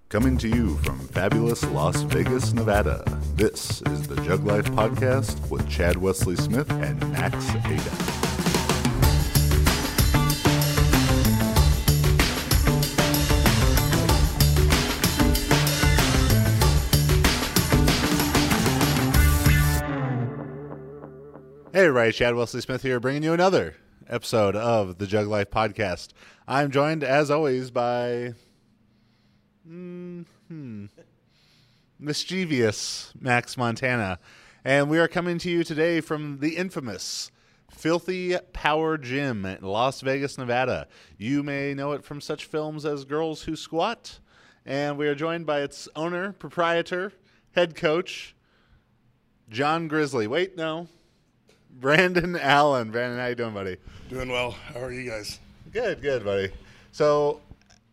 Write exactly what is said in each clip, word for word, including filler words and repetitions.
Coming to you from fabulous Las Vegas, Nevada, this is the Jug Life Podcast with Chad Wesley Smith and Max Ada. Hey everybody, Chad Wesley Smith here, bringing you another episode of the Jug Life Podcast. I'm joined, as always, by... Hmm. mischievous Max Montana. And we are coming to you today from the infamous Filthy Power Gym in Las Vegas, Nevada. You may know it from such films as Girls Who Squat. And we are joined by its owner, proprietor, head coach, John Grizzly. Wait, no. Brandon Allen. Brandon, how you doing, buddy? Doing well. How are you guys? Good, good, buddy. So...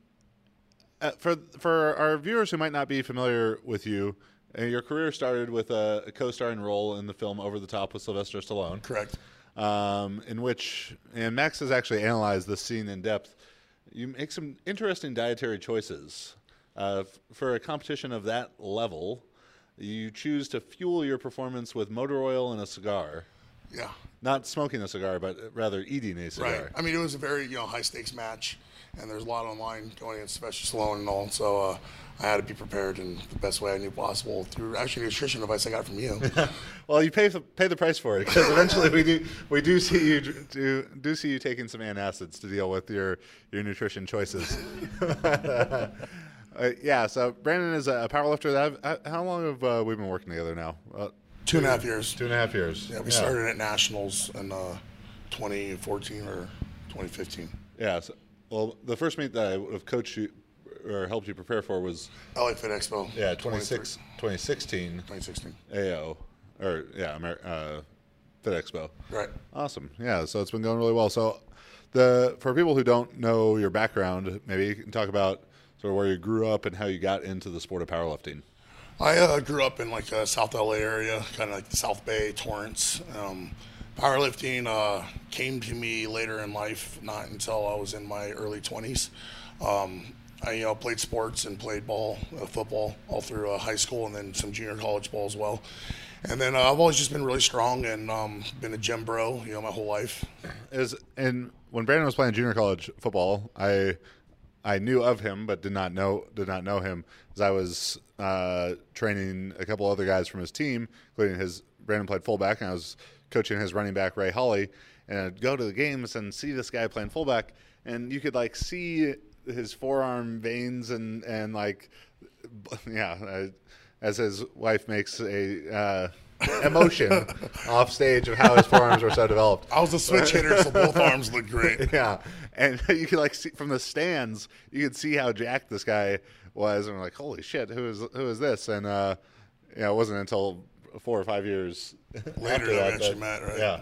Uh, for for our viewers who might not be familiar with you, uh, your career started with a, a co-starring role in the film Over the Top with Sylvester Stallone. Correct. Um, in which, and Max has actually analyzed this scene in depth. You make some interesting dietary choices. Uh, f- for a competition of that level, you choose to fuel your performance with motor oil and a cigar. Yeah. Not smoking a cigar, but rather eating a cigar. Right. I mean, it was a very you know high stakes match, and there's a lot online going against Sylvester Stallone and all. So uh, I had to be prepared in the best way I knew possible through actually nutrition advice I got from you. Well, you pay the pay the price for it because eventually we do we do see you do do see you taking some antacids to deal with your your nutrition choices. uh, yeah. So Brandon is a powerlifter. That I've, how long have uh, we been working together now? Uh, Two and a half years. Two and a half years. Yeah, we yeah. started at Nationals in uh, twenty fourteen or twenty fifteen. Yeah. So, well, the first meet that I would have coached you or helped you prepare for was L A Fit Expo. Yeah, twenty sixteen twenty sixteen A O, or yeah, Amer- uh, Fit Expo. Right. Awesome. Yeah. So it's been going really well. So the for people who don't know your background, maybe you can talk about sort of where you grew up and how you got into the sport of powerlifting. I uh, grew up in like a South L A area, kind of like the South Bay, Torrance. Um, powerlifting uh, came to me later in life, not until I was in my early twenties. Um, I you know played sports and played ball, uh, football, all through uh, high school and then some junior college ball as well. And then uh, I've always just been really strong and um, been a gym bro, you know, my whole life. Is and when Brandon was playing junior college football, I I knew of him but did not know did not know him as I was uh, training a couple other guys from his team, including his Brandon played fullback, and I was coaching his running back Ray Hawley, and I'd go to the games and see this guy playing fullback, and you could like see his forearm veins and and like yeah, uh, as his wife makes a uh, emotion off stage of how his forearms were so developed. I was a switch hitter, so both arms looked great. Yeah, and you could like see from the stands, you could see how jacked this guy was, and we're like, holy shit, who is who is this? And uh, yeah, it wasn't until four or five years later after that that, we actually met, right? Yeah.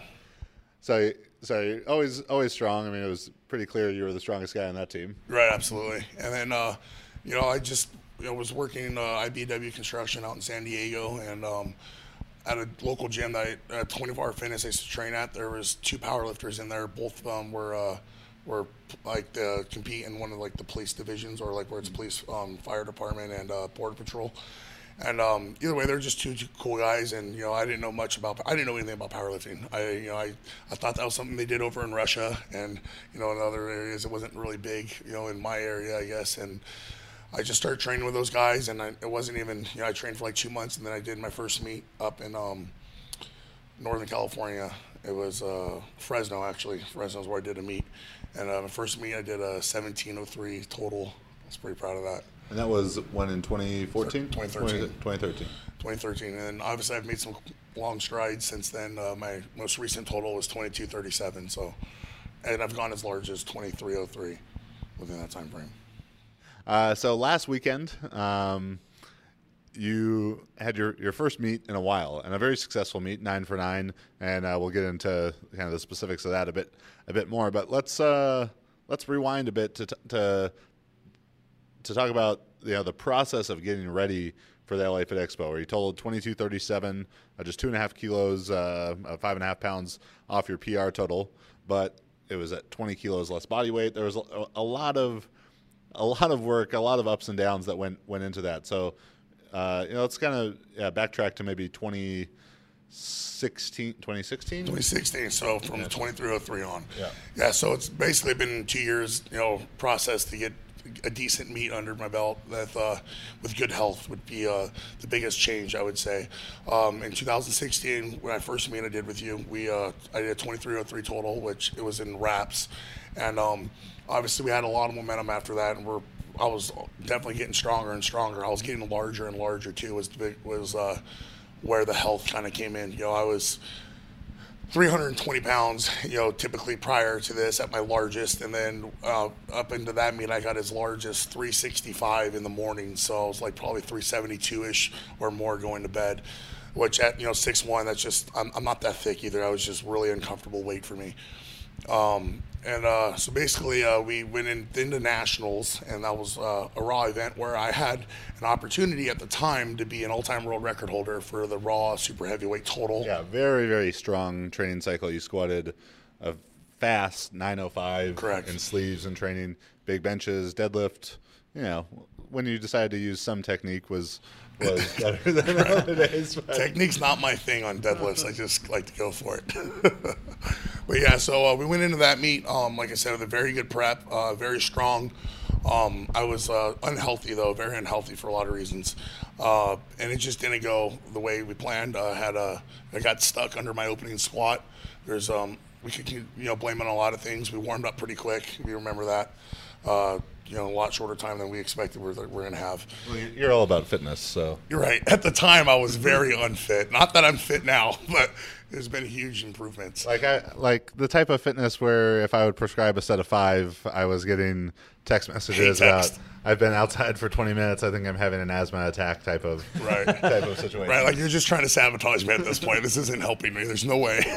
So, so you're always always strong. I mean, it was pretty clear you were the strongest guy on that team. Right, absolutely. And then, uh, you know, I just you know, was working uh, I B W Construction out in San Diego, and um, at a local gym that I, uh, twenty-four hour Fitness I used to train at, there was two powerlifters in there. Both of them were uh, were like the compete in one of like the police divisions, or like where it's police, um, fire department, and uh, border patrol. And um, either way, they're just two, two cool guys, and you know, I didn't know much about. I didn't know anything about powerlifting. I, you know, I, I thought that was something they did over in Russia, and you know, in other areas it wasn't really big. You know, in my area, I guess. And I just started training with those guys, and I, it wasn't even. You know, I trained for like two months, and then I did my first meet up in um, Northern California. It was uh, Fresno, actually. Fresno is where I did a meet, and uh, my first meet I did a seventeen oh three total. I was pretty proud of that. And that was when in twenty fourteen? twenty thirteen. twenty thirteen. twenty thirteen. And obviously I've made some long strides since then. Uh, my most recent total was twenty-two thirty-seven. So, and I've gone as large as twenty-three oh three within that time frame. Uh, so last weekend, um, you had your, your first meet in a while, and a very successful meet, nine for nine, and uh, we'll get into kind of the specifics of that a bit a bit more. But let's uh, let's rewind a bit to t- to to talk about you know the process of getting ready for the L A Fit Expo, where you totaled twenty-two thirty-seven, uh, just two and a half kilos, uh, uh, five and a half pounds off your P R total, but it was at twenty kilos less body weight. There was a, a lot of a lot of work, a lot of ups and downs that went went into that. So, uh, you know, let's kind of yeah, backtrack to maybe twenty sixteen. twenty sixteen? twenty sixteen, so from Yeah. twenty-three oh three on. Yeah. Yeah, so it's basically been two years, you know, process to get a decent meet under my belt that uh, with good health would be uh, the biggest change, I would say. Um, in two thousand sixteen, when I first meet I did with you, we uh, I did a twenty-three oh three total, which it was in wraps. And um, obviously we had a lot of momentum after that, and we're I was definitely getting stronger and stronger. I was getting larger and larger too, was the big, was uh, where the health kind of came in. You know, I was three hundred twenty pounds, you know, typically prior to this at my largest. And then uh, up into that meet, I got as large as three sixty-five in the morning. So I was like probably three seventy-two-ish or more going to bed, which at, you know, six one, that's just, I'm, I'm not that thick either. I was just really uncomfortable weight for me. Um, and uh, so basically uh, we went in, into nationals, and that was uh, a Raw event where I had an opportunity at the time to be an all-time world record holder for the Raw super heavyweight total. Yeah, very, very strong training cycle. You squatted a fast nine oh five Correct. in sleeves and training, big benches, deadlift. You know, when you decided to use some technique was was better than nowadays. But. Technique's not my thing on deadlifts. I just like to go for it. But yeah, so uh, we went into that meet, um, like I said, with a very good prep, uh, very strong. Um, I was uh, unhealthy, though, very unhealthy for a lot of reasons. Uh, and it just didn't go the way we planned. I had a, I got stuck under my opening squat. There's, um, we could, you know, blame it on a lot of things. We warmed up pretty quick, if you remember that. Uh, you know, a lot shorter time than we expected we're, we're going to have. Well, you're all about fitness, so. You're right. At the time, I was very unfit. Not that I'm fit now, but there's been huge improvements. Like I like the type of fitness where if I would prescribe a set of five, I was getting text messages Hey, text. about I've been outside for twenty minutes. I think I'm having an asthma attack type of Right. type of situation. Right, like you're just trying to sabotage me at this point. This isn't helping me. There's no way.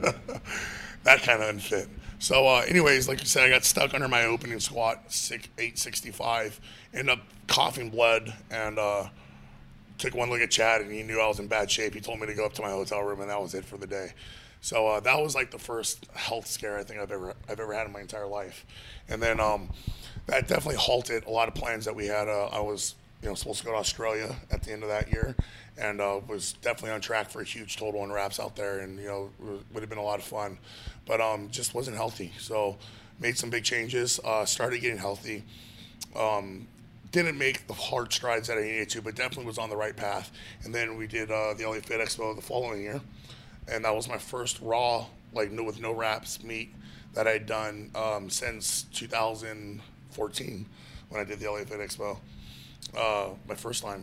That kind of unfit. So, uh, anyways, like you said, I got stuck under my opening squat, six, eight sixty-five. Ended up coughing blood, and uh, took one look at Chad, and he knew I was in bad shape. He told me to go up to my hotel room, and that was it for the day. So uh, that was like the first health scare I think I've ever I've ever had in my entire life. And then um, that definitely halted a lot of plans that we had. Uh, I was you know supposed to go to Australia at the end of that year, and uh, was definitely on track for a huge total in wraps out there, and you know would have been a lot of fun, but um, just wasn't healthy. So made some big changes, uh, started getting healthy. Um, didn't make the hard strides that I needed to, but definitely was on the right path. And then we did uh, the L A Fit Expo the following year, and that was my first raw, like no, with no wraps meet that I'd done um, since two thousand fourteen when I did the L A Fit Expo, uh, my first time.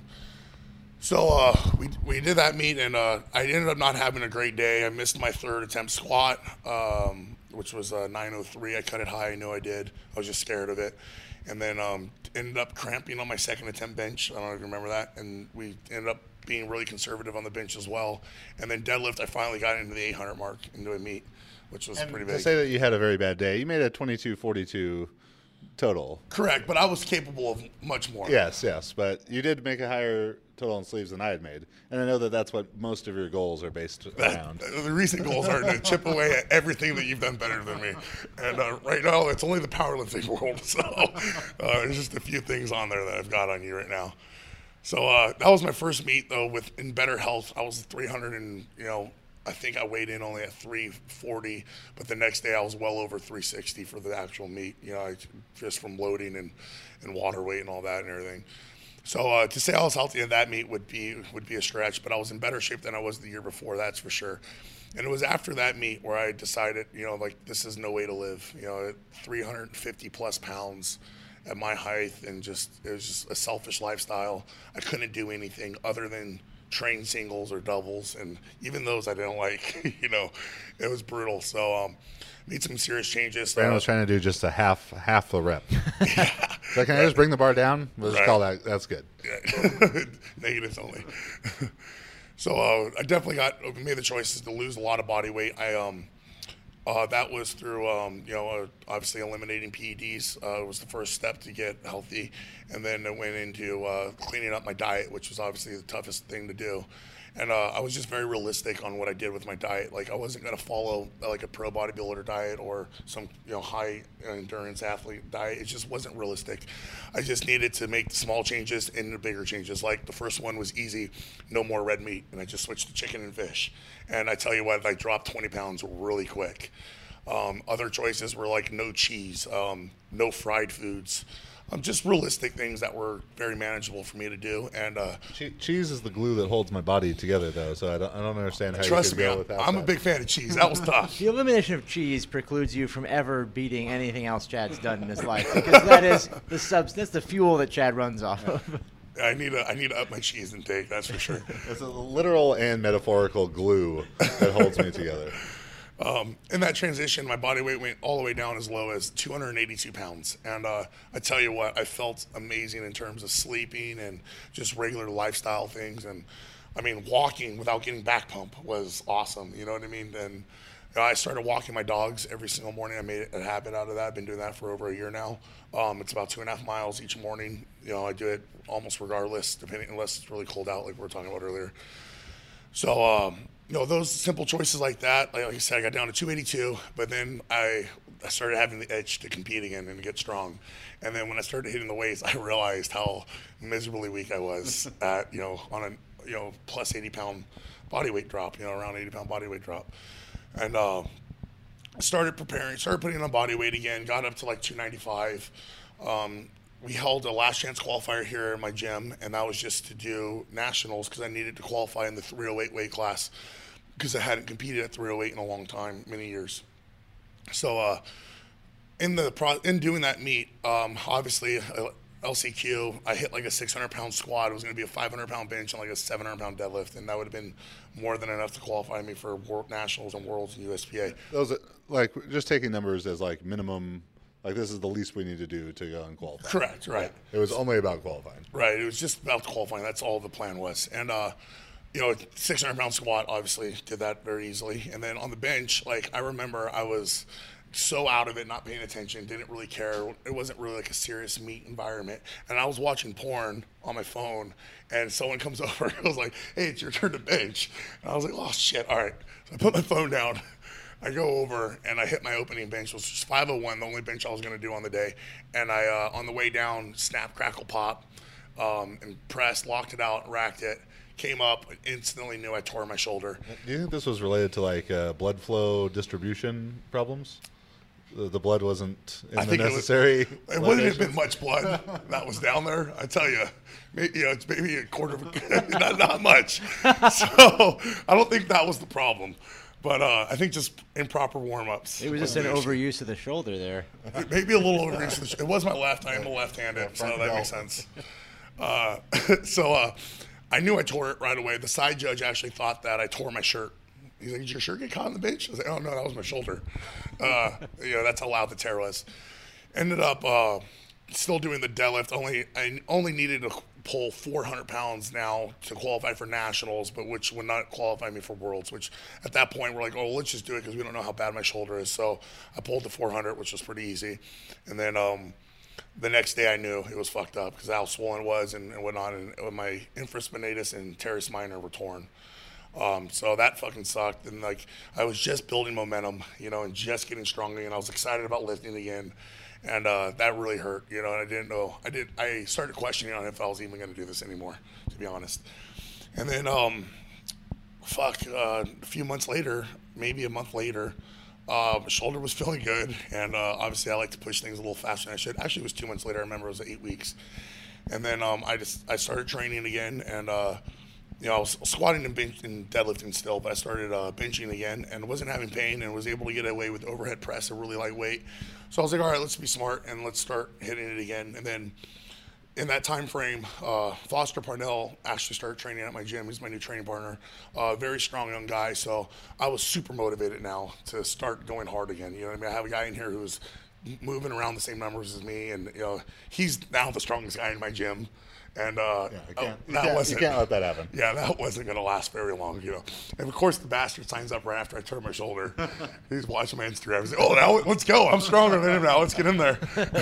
So uh, we we did that meet, and uh, I ended up not having a great day. I missed my third attempt squat, um, which was uh, nine oh three. I cut it high. I knew I did. I was just scared of it. And then um, ended up cramping on my second attempt bench. I don't know if you remember that. And we ended up being really conservative on the bench as well. And then deadlift, I finally got into the eight hundred mark into a meet, which was And pretty to big. say that you had a very bad day, you made a twenty-two forty-two total. Correct, but I was capable of much more. Yes, yes, but you did make a higher total on sleeves than I had made, and I know that that's what most of your goals are based around. The recent goals are to chip away at everything that you've done better than me. And uh, right now, it's only the powerlifting world. So uh, there's just a few things on there that I've got on you right now. So uh, that was my first meet, though, with in better health. I was three hundred and, you know, I think I weighed in only at three forty, but the next day I was well over three sixty for the actual meet, you know, I, just from loading and, and water weight and all that and everything. So uh, to say I was healthy in that meet would be would be a stretch, but I was in better shape than I was the year before, that's for sure. And it was after that meet where I decided, you know, like this is no way to live. You know, at three hundred fifty plus pounds at my height, and just it was just a selfish lifestyle. I couldn't do anything other than train singles or doubles, and even those I didn't like. You know, it was brutal. So um, made some serious changes. Brandon uh, was trying to do just a half half the rep. So can I just bring the bar down? We'll just Right. call that. That's good. Yeah. Negatives only. So uh, I definitely got made the choices to lose a lot of body weight. I um uh, that was through um, you know uh, obviously eliminating P E Ds uh, was the first step to get healthy, and then I went into uh, cleaning up my diet, which was obviously the toughest thing to do. And uh, I was just very realistic on what I did with my diet. Like I wasn't going to follow uh, like a pro bodybuilder diet or some you know high endurance athlete diet. It just wasn't realistic. I just needed to make small changes and the bigger changes. Like the first one was easy, no more red meat, and I just switched to chicken and fish. And I tell you what, I dropped twenty pounds really quick. Um, other choices were like no cheese, um, no fried foods. Um, just realistic things that were very manageable for me to do. And uh, che- cheese is the glue that holds my body together, though. So I don't, I don't understand how trust you me, could go I'm, without I'm that. a big fan of cheese. That was tough. The elimination of cheese precludes you from ever beating anything else Chad's done in his life, because that is the substance, the fuel that Chad runs off of. I need to I need to up my cheese intake. That's for sure. It's a literal and metaphorical glue that holds me together. Um, in that transition, my body weight went all the way down as low as two hundred eighty-two pounds. And uh, I tell you what, I felt amazing in terms of sleeping and just regular lifestyle things. And I mean, walking without getting back pump was awesome. You know what I mean? And you know, I started walking my dogs every single morning. I made it a habit out of that. I've been doing that for over a year now. Um, it's about two and a half miles each morning. You know, I do it almost regardless, depending unless it's really cold out, like we were talking about earlier. So, um, you know, those simple choices like that, like, like I said, I got down to two eighty-two, but then I, I started having the itch to compete again and to get strong. And then when I started hitting the weights, I realized how miserably weak I was at, you know, on a, you know, plus eighty pound body weight drop, you know, around eighty pound body weight drop. And uh, I started preparing, started putting on body weight again, got up to like two ninety-five. Um, we held a last chance qualifier here in my gym, and that was just to do nationals because I needed to qualify in the three oh eight weight class because I hadn't competed at three oh eight in a long time, many years. So uh, in the pro- in doing that meet, um, obviously uh, L C Q, I hit like a six hundred pound squat. It was going to be a five hundred pound bench and like a seven hundred pound deadlift, and that would have been more than enough to qualify me for world nationals and worlds and U S P A. Those are, like just taking numbers as like minimum. Like, this is the least we need to do to go and qualify. Correct, right. It was only about qualifying. Right, it was just about qualifying. That's all the plan was. And, uh, you know, six hundred pound squat, obviously, did that very easily. And then on the bench, like, I remember I was so out of it, not paying attention, didn't really care. It wasn't really like a serious meet environment. And I was watching porn on my phone, and someone comes over and was like, hey, it's your turn to bench. And I was like, oh, shit, all right. So I put my phone down. I go over and I hit my opening bench, which was five oh one, the only bench I was going to do on the day. And I, uh, on the way down, snap, crackle, pop, um, and pressed, locked it out, racked it, came up, and instantly knew I tore my shoulder. Do you think this was related to like uh, blood flow distribution problems? The, the blood wasn't in I the think necessary. It, was, it wouldn't have been much blood that was down there. I tell you, maybe, you know, it's maybe a quarter of a, not, not much. So I don't think that was the problem. But uh, I think just improper warm-ups. It was just an overuse of the shoulder there. Maybe a little overuse of the shoulder. It was my left. I am a left-handed, yeah, so that makes sense. Uh, so uh, I knew I tore it right away. The side judge actually thought that I tore my shirt. He's like, did your shirt get caught on the bench? I was like, oh, no, that was my shoulder. Uh, you know, that's how loud the tear was. Ended up uh, still doing the deadlift. Only I only needed to pull four hundred pounds now to qualify for nationals, but which would not qualify me for worlds, which at that point we're like, oh, let's just do it because we don't know how bad my shoulder is. So I pulled the four hundred, which was pretty easy. And then um, the next day I knew it was fucked up because how swollen it was and, and whatnot. And my infraspinatus and teres minor were torn. Um, so that fucking sucked. And like, I was just building momentum, you know, and just getting stronger. And I was excited about lifting again. And uh, that really hurt, you know, and I didn't know. I did. I started questioning on if I was even going to do this anymore, to be honest. And then, um, fuck, uh, a few months later, maybe a month later, uh, my shoulder was feeling good. And uh, obviously I like to push things a little faster than I should. Actually, it was two months later. I remember it was eight weeks. And then um, I just I started training again. And, uh, you know, I was squatting and, bench and deadlifting still, but I started uh, benching again and wasn't having pain and was able to get away with overhead press, a really lightweight. So I was like, all right, let's be smart and let's start hitting it again. And then in that time frame, uh, Foster Parnell actually started training at my gym. He's my new training partner. Uh, very strong young guy. So I was super motivated now to start going hard again. You know what I mean? I have a guy in here who's moving around the same numbers as me, and you know he's now the strongest guy in my gym. And uh, yeah, you can't, uh, you that can't, wasn't, you can't let that happen. Yeah, that wasn't going to last very long, you know. And of course, the bastard signs up right after I turn my shoulder. He's watching my Instagram. He's like, "Oh, now let's go! I'm stronger than him now. Let's get in there."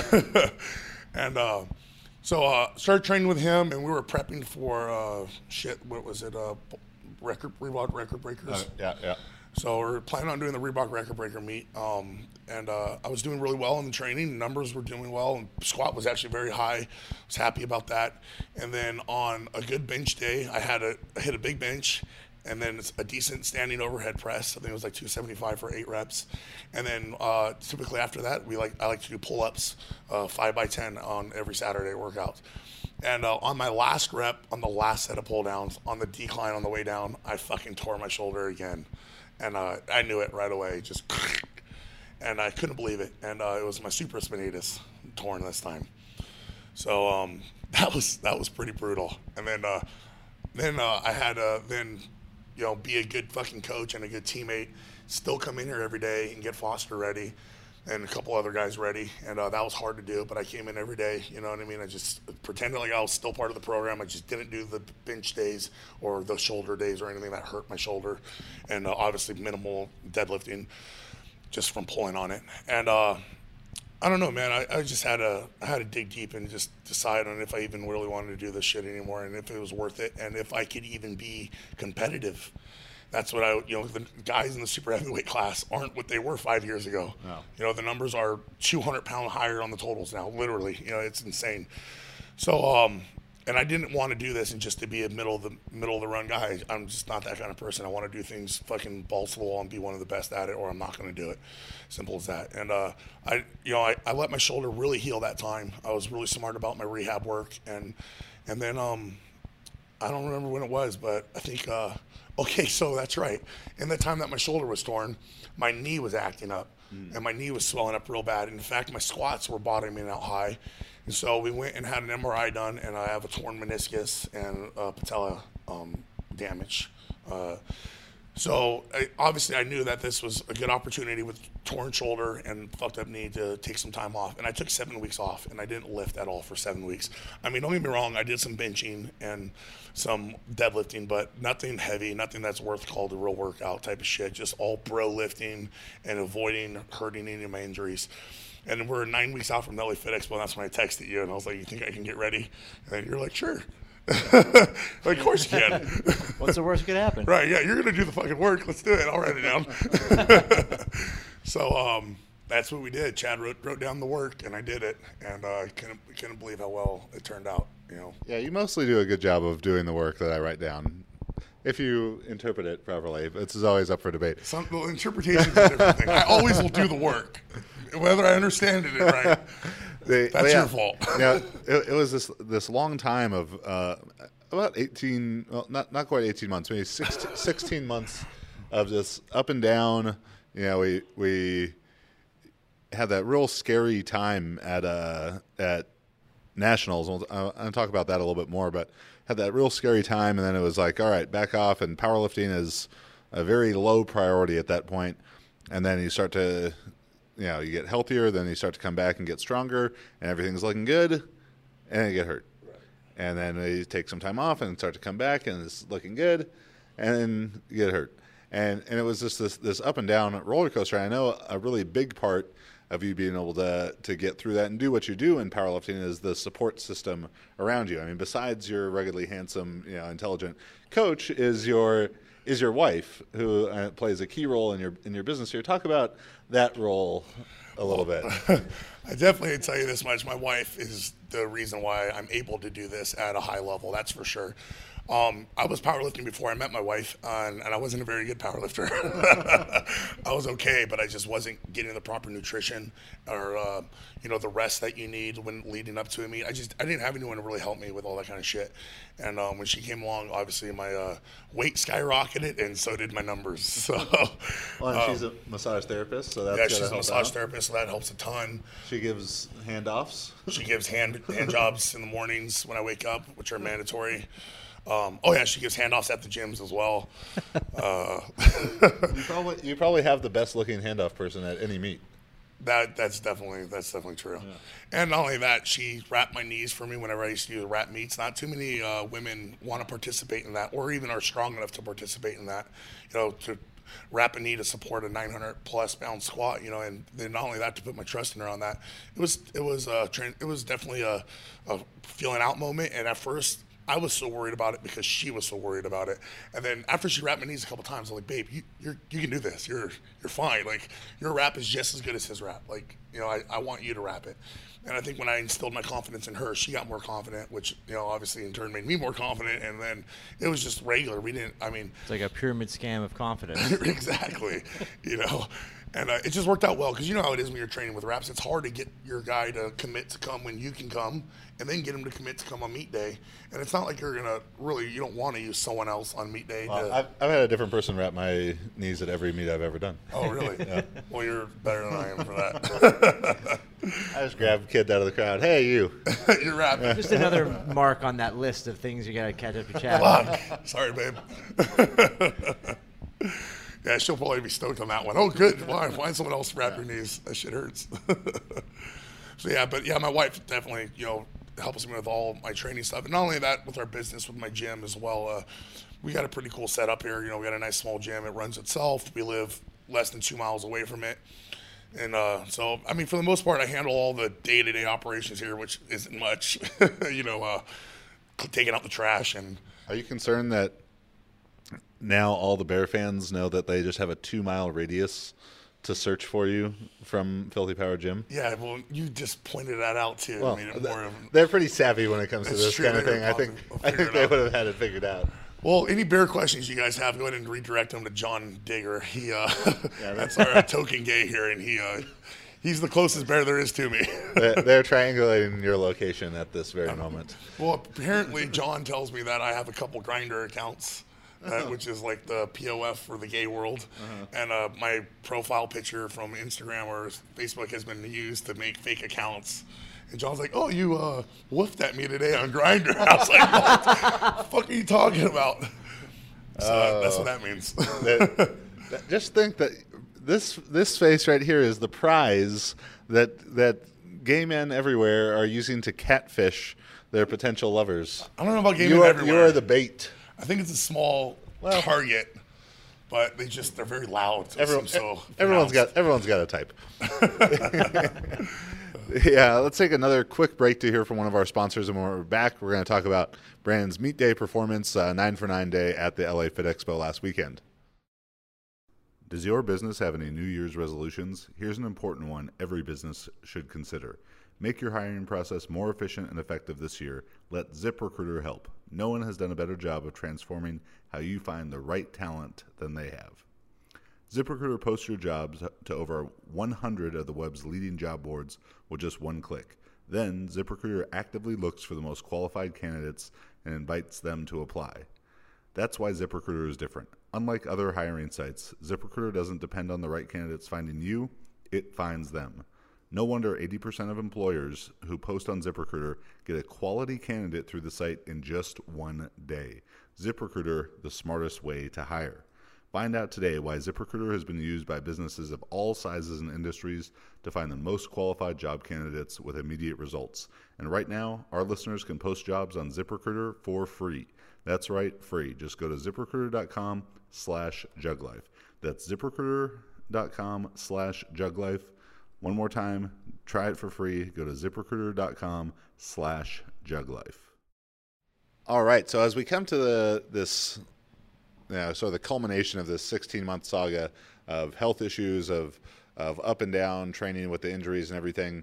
and uh, so uh, started training with him, and we were prepping for uh, shit. What was it? Uh, record Reebok record breakers. Uh, yeah, yeah. So we're planning on doing the Reebok record breaker meet, um, and uh, I was doing really well in the training. Numbers were doing well, and squat was actually very high. I was happy about that. And then on a good bench day, I had a I hit a big bench, and then it's a decent standing overhead press. I think it was like two seventy-five for eight reps. And then uh, typically after that, we like I like to do pull-ups, uh, five by ten on every Saturday workout. And uh, on my last rep, on the last set of pull downs, on the decline on the way down, I fucking tore my shoulder again. And uh, I knew it right away, just, and I couldn't believe it. And uh, it was my supraspinatus torn this time. So um, that was that was pretty brutal. And then uh, then uh, I had to then, you know, be a good fucking coach and a good teammate. Still come in here every day and get Foster ready, and a couple other guys ready. And uh, that was hard to do, but I came in every day. You know what I mean? I just pretended like I was still part of the program. I just didn't do the bench days or the shoulder days or anything that hurt my shoulder. And uh, obviously minimal deadlifting just from pulling on it. And uh, I don't know, man. I, I just had to I had to dig deep and just decide on if I even really wanted to do this shit anymore, and if it was worth it, and if I could even be competitive. That's what I, you know, the guys in the super heavyweight class aren't what they were five years ago. No. You know, the numbers are two hundred pound higher on the totals now, literally. You know, it's insane. So, um, and I didn't want to do this and just to be a middle of the middle of the run guy. I'm just not that kind of person. I want to do things fucking balls to the wall and be one of the best at it, or I'm not going to do it. Simple as that. And uh, I, you know, I, I let my shoulder really heal that time. I was really smart about my rehab work, and and then um, I don't remember when it was, but I think. Uh, Okay, so that's right. In the time that my shoulder was torn, my knee was acting up, mm. and my knee was swelling up real bad. In fact, my squats were bottoming out high. And so we went and had an M R I done, and I have a torn meniscus and uh, patella um, damage. Uh, so I, obviously I knew that this was a good opportunity with torn shoulder and fucked up knee to take some time off. And I took seven weeks off, and I didn't lift at all for seven weeks. I mean, don't get me wrong, I did some benching and some deadlifting, but nothing heavy, nothing that's worth called a real workout type of shit, just all bro lifting and avoiding hurting any of my injuries. And we're nine weeks out from the L A Fit Expo, and that's when I texted you, and I was like, you think I can get ready? And you're like, sure. Like, of course you can. What's the worst that could happen? Right, yeah, you're going to do the fucking work. Let's do it. I'll write it down. So um, that's what we did. Chad wrote, wrote down the work, and I did it. And uh, I couldn't, couldn't believe how well it turned out. You know? Yeah, you mostly do a good job of doing the work that I write down. If you interpret it properly, this is always up for debate. Some well, interpretation is a different thing. I always will do the work, whether I understand it right. They, That's yeah, your fault. Yeah, it, it was this this long time of uh, about eighteen, well, not not quite eighteen months, maybe sixteen, sixteen months of just up and down. You know, we we had that real scary time at uh at nationals. I'll, I'll talk about that a little bit more, but had that real scary time, and then it was like, all right, back off, and powerlifting is a very low priority at that point, and then you start to. You know, you get healthier, then you start to come back and get stronger, and everything's looking good, and then you get hurt. Right. And then you take some time off and start to come back, and it's looking good, and then you get hurt. And and it was just this, this up and down roller coaster. And I know a really big part of you being able to to get through that and do what you do in powerlifting is the support system around you. I mean, besides your ruggedly handsome, you know, intelligent coach, is your is your wife, who uh, plays a key role in your in your business here. Talk about that role a little bit. I definitely tell you this much. My wife is the reason why I'm able to do this at a high level. That's for sure. Um, I was powerlifting before I met my wife, uh, and, and I wasn't a very good powerlifter. I was okay, but I just wasn't getting the proper nutrition or, uh, you know, the rest that you need when leading up to a meet. I just, I didn't have anyone to really help me with all that kind of shit. And um, when she came along, obviously my uh, weight skyrocketed, and so did my numbers. So, well, and um, she's a massage therapist, so that's yeah, she's a help massage out. therapist, so that helps a ton. She gives handoffs. She gives hand hand jobs in the mornings when I wake up, which are mandatory. Um, oh yeah, she gives handoffs at the gyms as well. Uh, you probably you probably have the best looking handoff person at any meet. That that's definitely that's definitely true. Yeah. And not only that, she wrapped my knees for me whenever I used to do the wrap meets. Not too many uh, women want to participate in that, or even are strong enough to participate in that. You know, to wrap a knee to support a nine hundred plus pound squat. You know, and then not only that, to put my trust in her on that. It was it was uh, it was definitely a, a feeling out moment. And at first, I was so worried about it because she was so worried about it. And then after she wrapped my knees a couple times, I'm like, babe, you you're, you can do this. You're you're fine. Like, your wrap is just as good as his wrap. Like, you know, I, I want you to wrap it. And I think when I instilled my confidence in her, she got more confident, which, you know, obviously in turn made me more confident. And then it was just regular. We didn't, I mean. It's like a pyramid scam of confidence. Exactly. You know. And uh, it just worked out well because you know how it is when you're training with wraps. It's hard to get your guy to commit to come when you can come and then get him to commit to come on meet day. And it's not like you're going to really, you don't want to use someone else on meet day. Well, to, I've, I've had a different person wrap my knees at every meet I've ever done. Oh, really? Yeah. Well, you're better than I am for that. I just grab kids out of the crowd. Hey, you. You're rapping. Just another mark on that list of things you got to catch up to Chad. Fuck. Sorry, babe. Yeah, she'll probably be stoked on that one. Oh, good. Why? Find someone else to wrap your knees. That shit hurts. So, yeah, but, yeah, my wife definitely, you know, helps me with all my training stuff. And not only that, with our business, with my gym as well. Uh, we got a pretty cool setup here. You know, we got a nice small gym. It runs itself. We live less than two miles away from it. And uh, so, I mean, for the most part, I handle all the day-to-day operations here, which isn't much. You know, uh, taking out the trash. And Are you concerned that now all the Bear fans know that they just have a two-mile radius to search for you from Filthy Power Gym? Yeah, well, you just pointed that out, too. Well, I mean, more of, they're pretty savvy when it comes to It's this true, kind of thing. they're I think probably- I they'll think figure they it would have had it figured out. Well, any bear questions you guys have, go ahead and redirect them to John Digger. He, uh, Yeah, that's our token gay here, and he, uh, he's the closest bear there is to me. They're, they're triangulating your location at this very moment. Well, apparently John tells me that I have a couple Grindr accounts, uh, which is like the P O F for the gay world, Uh-huh. and uh, my profile picture from Instagram or Facebook has been used to make fake accounts. And John's like, "Oh, you uh, woofed at me today on Grindr." I was like, "What the fuck are you talking about?" So uh, that's what that means. That, that- just think that this this face right here is the prize that that gay men everywhere are using to catfish their potential lovers. I don't know about gay You men are everywhere. you are the bait. I think it's a small Well- target, but they just they're very loud. So it Everyone, seems so everyone's pronounced. got everyone's got a type. Yeah, let's take another quick break to hear from one of our sponsors, and when we're back, we're going to talk about Brandon's Meet Day performance, uh, nine for nine day at the L A Fit Expo last weekend. Does your business have any New Year's resolutions? Here's an important one every business should consider. Make your hiring process more efficient and effective this year. Let ZipRecruiter help. No one has done a better job of transforming how you find the right talent than they have. ZipRecruiter posts your jobs to over one hundred of the web's leading job boards with just one click. Then, ZipRecruiter actively looks for the most qualified candidates and invites them to apply. That's why ZipRecruiter is different. Unlike other hiring sites, ZipRecruiter doesn't depend on the right candidates finding you, it finds them. No wonder eighty percent of employers who post on ZipRecruiter get a quality candidate through the site in just one day. ZipRecruiter, the smartest way to hire. Find out today why ZipRecruiter has been used by businesses of all sizes and industries to find the most qualified job candidates with immediate results. And right now, our listeners can post jobs on ZipRecruiter for free. That's right, free. Just go to ZipRecruiter.com slash JugLife. That's ZipRecruiter.com slash JugLife. One more time, try it for free. Go to ZipRecruiter.com slash JugLife. All right, so as we come to the this... Yeah, so the culmination of this sixteen-month saga of health issues, of of up and down training with the injuries and everything,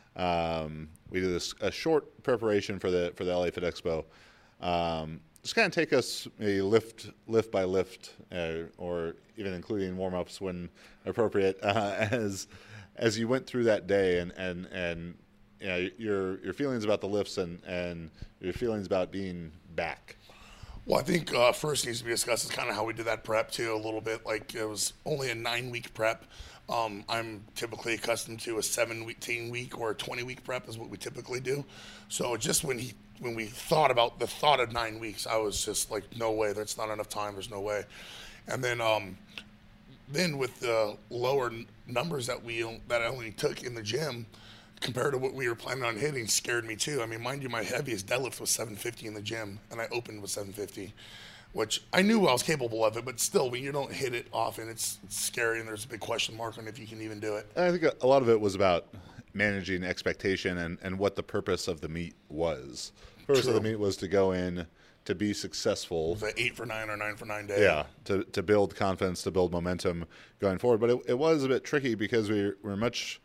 um, we did this a short preparation for the for the L A Fit Expo. Um, just kind of take us a lift lift by lift, uh, or even including warm ups when appropriate, uh, as as you went through that day, and and and you know, your your feelings about the lifts and and your feelings about being back. Well, I think uh, first needs to be discussed is kind of how we did that prep too a little bit. Like it was only a nine-week prep. Um, I'm typically accustomed to a seventeen week or a twenty week prep is what we typically do. So just when he when we thought about the thought of nine weeks, I was just like, no way, that's not enough time. There's no way. And then um, then with the lower n- numbers that we that I only took in the gym, compared to what we were planning on hitting, scared me too. I mean, mind you, my heaviest deadlift was seven fifty in the gym, and I opened with seven fifty, which I knew I was capable of it, but still, when you don't hit it often, it's, it's scary, and there's a big question mark on if you can even do it. I think a lot of it was about managing expectation and, and what the purpose of the meet was. purpose True. of the meet was to go in to be successful. The eight for nine or nine for nine day. Yeah, to to build confidence, to build momentum going forward. But it, it was a bit tricky because we were much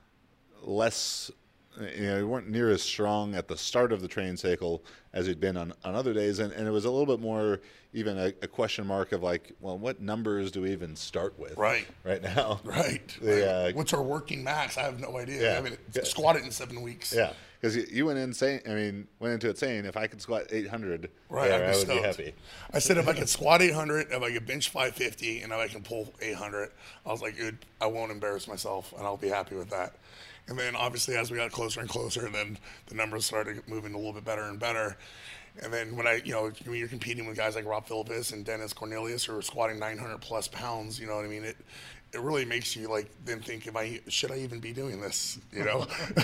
less, you know, we weren't near as strong at the start of the training cycle as we'd been on, on other days. And, and it was a little bit more even a, a question mark of like, well, what numbers do we even start with Right. right now? Right. The, Like, uh, what's our working max? I have no idea. Yeah. I haven't Yeah. squatted in seven weeks. Yeah, because you, you went in saying, I mean, went into it saying, if I could squat eight hundred, Right, there, I'd be I would stoked. be happy. I said if I could squat eight hundred, if I could bench five fifty, and if I can pull eight hundred, I was like, dude, I won't embarrass myself, and I'll be happy with that. And then obviously as we got closer and closer, then the numbers started moving a little bit better and better. And then when I, you know, when you're competing with guys like Rob Philippus and Dennis Cornelius who are squatting nine hundred plus pounds, you know what I mean? It it really makes you like then think, if I should I even be doing this? You know,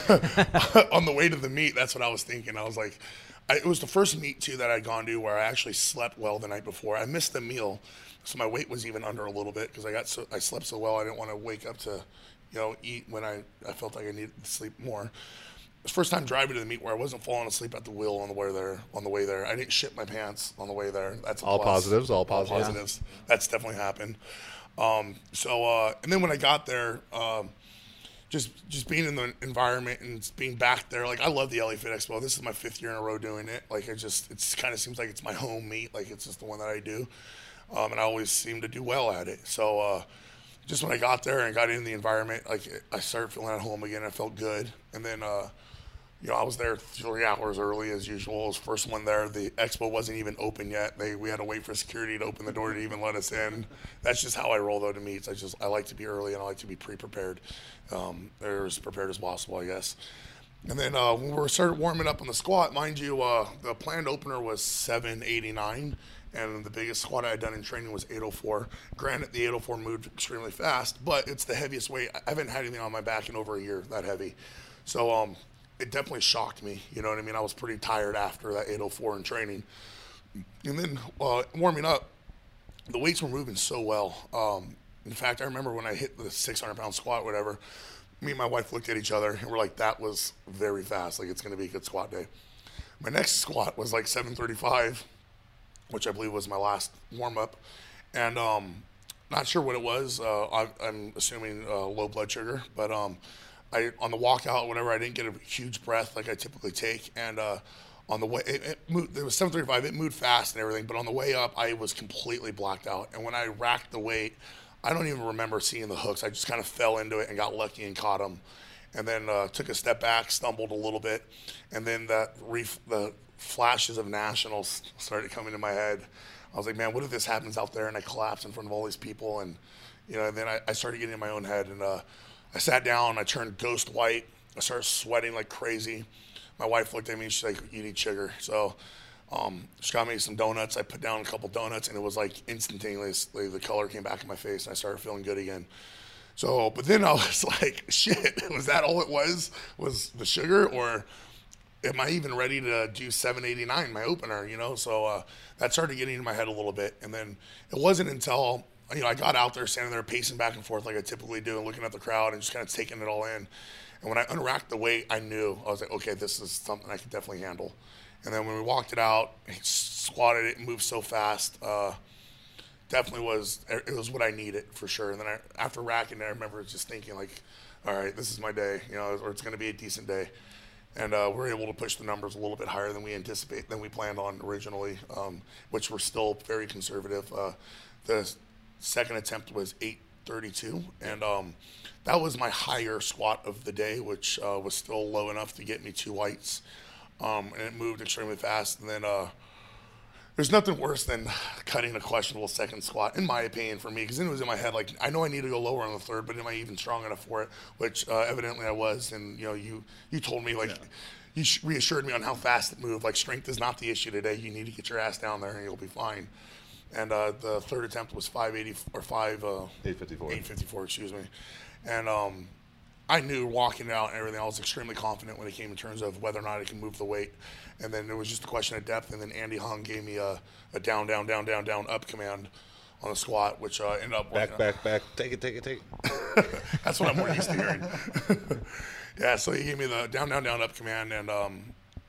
on the way to the meet, that's what I was thinking. I was like, I, it was the first meet too that I'd gone to where I actually slept well the night before. I missed the meal, so my weight was even under a little bit because I got so I slept so well. I didn't want to wake up to, you know, eat when I I felt like I needed to sleep more. It was the first time driving to the meet where I wasn't falling asleep at the wheel on the way there. On the way there, I didn't shit my pants on the way there. That's a All plus. positives, all positives. positives. That's definitely happened. Um, so, uh, and then when I got there, um, just just being in the environment and being back there, like I love the L A Fit Expo. This is my fifth year in a row doing it. Like it just, it's kind of seems like it's my home meet. Like it's just the one that I do, um, and I always seem to do well at it. So. Uh, Just when I got there and got in the environment, like I started feeling at home again. I felt good, and then uh, you know I was there three hours early as usual. I was the first one there. The expo wasn't even open yet. They we had to wait for security to open the door to even let us in. That's just how I roll though to meets. I just I like to be early and I like to be pre-prepared, um, or as prepared as possible, I guess. And then uh, when we started warming up on the squat, mind you, uh, the planned opener was seven eighty-nine. And the biggest squat I had done in training was eight oh four. Granted, the eight oh four moved extremely fast, but it's the heaviest weight. I haven't had anything on my back in over a year that heavy. So um, it definitely shocked me. You know what I mean? I was pretty tired after that eight oh four in training. And then uh, warming up, the weights were moving so well. Um, in fact, I remember when I hit the six hundred pound squat, whatever, me and my wife looked at each other and we're like, that was very fast. Like, it's going to be a good squat day. My next squat was like seven thirty-five. Which I believe was my last warm-up. And um, not sure what it was. Uh, I, I'm assuming uh, low blood sugar. But um, I on the walkout, whatever, I didn't get a huge breath like I typically take. And uh, on the way, it, it, moved, it was seven thirty-five. It moved fast and everything. But on the way up, I was completely blacked out. And when I racked the weight, I don't even remember seeing the hooks. I just kind of fell into it and got lucky and caught them. And then uh, took a step back, stumbled a little bit. And then that ref- the flashes of nationals started coming to my head. I was like, man, what if this happens out there and I collapse in front of all these people? And, you know, and then I, I started getting in my own head and uh, I sat down, I turned ghost white. I started sweating like crazy. My wife looked at me and she's like, you need sugar. So um, she got me some donuts. I put down a couple donuts and it was like instantaneously the color came back in my face and I started feeling good again. So, but then I was like, shit, was that all it was? Was the sugar, or am I even ready to do seven eighty-nine, my opener, you know? So uh, that started getting in my head a little bit. And then it wasn't until, you know, I got out there standing there pacing back and forth like I typically do and looking at the crowd and just kind of taking it all in. And when I unracked the weight, I knew. I was like, okay, this is something I can definitely handle. And then when we walked it out, I squatted it and moved so fast, uh, definitely was, it was what I needed for sure. And then I, after racking it, I remember just thinking like, all right, this is my day, you know, or it's going to be a decent day. And uh, we're able to push the numbers a little bit higher than we anticipate, than we planned on originally, um, which were still very conservative. Uh, the second attempt was eight thirty-two, and um, that was my higher squat of the day, which uh, was still low enough to get me two whites. Um, and it moved extremely fast. And then uh, there's nothing worse than cutting a questionable second squat, in my opinion, for me, because then it was in my head, like, I know I need to go lower on the third, but am I even strong enough for it? Which uh, evidently I was, and, you know, you, you told me, like, yeah. you reassured me on how fast it moved. Like, strength is not the issue today. You need to get your ass down there, and you'll be fine. And uh, the third attempt was five eighty, or five... Uh, eight fifty-four. eight fifty-four, excuse me. And um, I knew walking out and everything, I was extremely confident when it came in terms of whether or not I can move the weight. And then it was just a question of depth. And then Andy Hung gave me a, a down, down, down, down, down, up command on the squat, which uh, ended up back, back, back. Take it, take it, take it. That's what I'm more used to hearing. Yeah, so he gave me the down, down, down, up command, and um,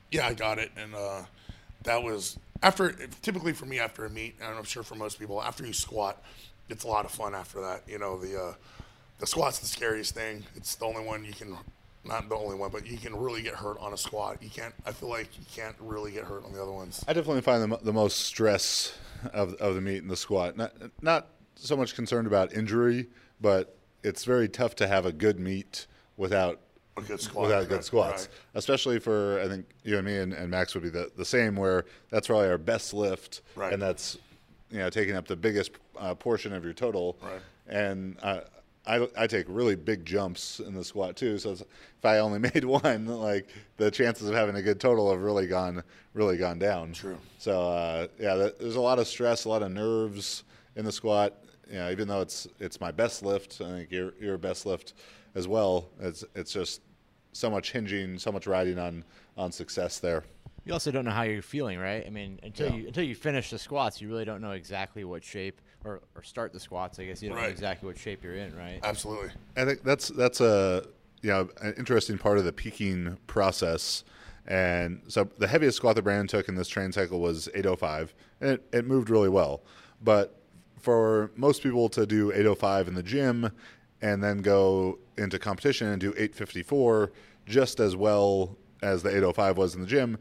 Yeah, I got it, and uh, that was after. Typically for me, after a meet, and I'm sure for most people, after you squat, it's a lot of fun. After that, you know, the uh, the squat's the scariest thing. It's the only one you can, not the only one, but you can really get hurt on a squat. You can't. I feel like you can't really get hurt on the other ones. I definitely find the, mo- the most stress of of the meet in the squat. Not not so much concerned about injury, but it's very tough to have a good meet without A good squat, without good right, squats. right. Especially for, I think you and me and, and Max would be the, the same, where that's probably our best lift, Right. and that's, you know, taking up the biggest uh, portion of your total. Right. And uh, I I take really big jumps in the squat too. So it's, if I only made one, like the chances of having a good total have really gone really gone down. True. So uh, yeah, that, there's a lot of stress, a lot of nerves in the squat. You know, even though it's it's my best lift, I think your your best lift as well. It's it's just so much hinging, so much riding on on success there. You also don't know how you're feeling, right? I mean, until Yeah. you until you finish the squats, you really don't know exactly what shape, or, or start the squats. I guess you don't know Right. exactly what shape you're in, right? Absolutely. I think that's that's a you know an interesting part of the peaking process. And so the heaviest squat that Brandon took in this train cycle was eight oh five, and it, it moved really well. But for most people to do eight oh five in the gym and then go into competition and do eight fifty-four just as well as the eight oh five was in the gym,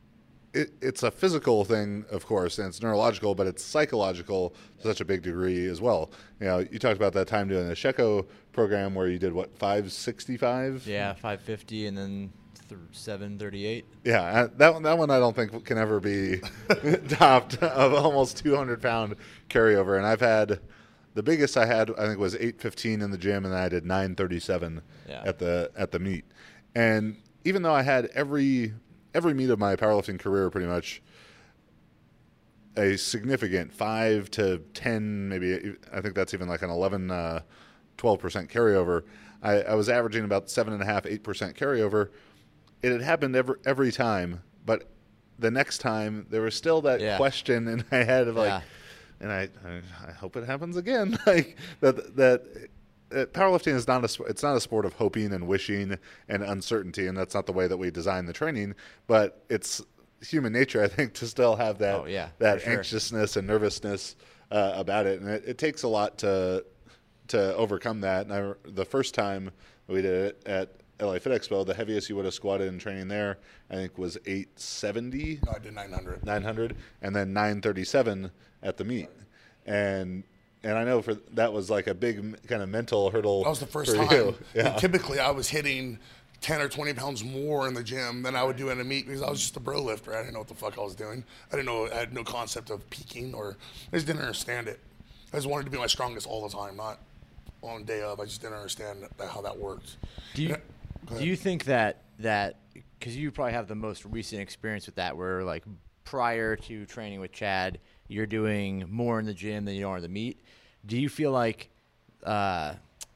it, it's a physical thing, of course, and it's neurological, but it's psychological to such a big degree as well. You know, you talked about that time doing the Sheco program where you did, what, five sixty-five? Yeah, five fifty and then th- seven thirty-eight. Yeah, uh, that one, that one I don't think can ever be topped, of almost two hundred pound carryover. And I've had, the biggest I had, I think, was eight fifteen in the gym, and then I did nine thirty-seven Yeah. at the at the meet. And even though I had every every meet of my powerlifting career pretty much a significant five to ten, maybe I think that's even like an eleven, uh, twelve percent carryover, I, I was averaging about seven and a half, eight percent carryover. It had happened every every time, but the next time there was still that Yeah. question in my head of like, Yeah. and I, I I hope it happens again. Like that that uh, powerlifting is not a sp- it's not a sport of hoping and wishing and uncertainty, and that's not the way that we design the training. But it's human nature, I think, to still have that Oh, yeah, that for sure. anxiousness and nervousness uh, about it, and it, it takes a lot to to overcome that. And I, the first time we did it at L A Fit Expo, the heaviest you would have squatted in training there, I think, was eight seventy. No, I did nine hundred. nine hundred, and then nine thirty-seven at the meet. And and I know for that was like a big m- kind of mental hurdle. That was the first for time. you. Yeah. And typically, I was hitting ten or twenty pounds more in the gym than I would do in a meet because I was just a bro lifter. I didn't know what the fuck I was doing. I didn't know. I had no concept of peaking, or I just didn't understand it. I just wanted to be my strongest all the time, not on day of. I just didn't understand that, how that worked. Do you Yeah, go do you think that that because you probably have the most recent experience with that, where like prior to training with Chad, you're doing more in the gym than you are in the meet. Do you feel like, uh,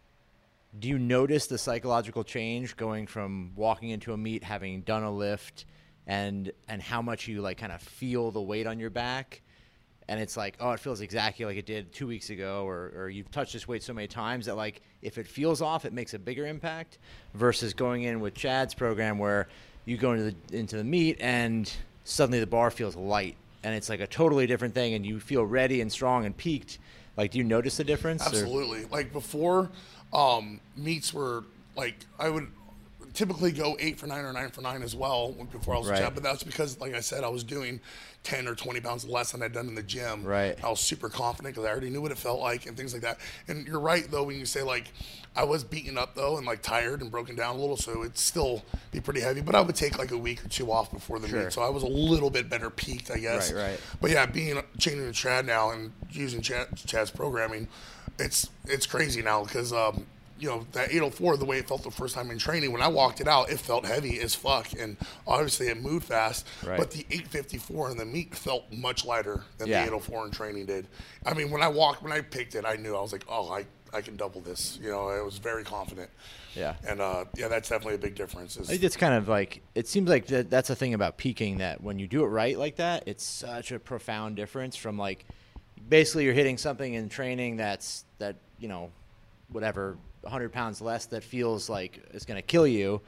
do you notice the psychological change going from walking into a meet, having done a lift, and and how much you like kind of feel the weight on your back? And it's like, oh, it feels exactly like it did two weeks ago, or, or you've touched this weight so many times that, like, if it feels off, it makes a bigger impact versus going in with Chad's program where you go into the, into the meet and suddenly the bar feels light and it's like a totally different thing and you feel ready and strong and peaked. Like, do you notice the difference? or- Absolutely. Like before, um, meets were like I would typically go eight for nine or nine for nine as well before I was Right. a Chad. But that's because, like I said, I was doing ten or twenty pounds less than I'd done in the gym. Right. I was super confident because I already knew what it felt like and things like that. And you're right though when you say like I was beaten up though and like tired and broken down a little, so it'd still be pretty heavy. But I would take like a week or two off before the Sure. meet, so I was a little bit better peaked, I guess. Right, right. But yeah, being changing to Chad now and using Chad, Chad's programming, it's it's crazy now because um, you know that eight oh four, the way it felt the first time in training, when I walked it out, it felt heavy as fuck, and obviously it moved fast. Right. But the eight fifty-four in the meet felt much lighter than Yeah. the eight oh four in training did. I mean, when I walked, when I picked it, I knew I was like, oh, I I can double this. You know, I was very confident. Yeah. And uh, yeah, that's definitely a big difference. Is I think it's kind of like, it seems like that, that's the thing about peaking, that when you do it right like that, it's such a profound difference from like, basically you're hitting something in training that's, that, you know, whatever, one hundred pounds less that feels like it's going to kill you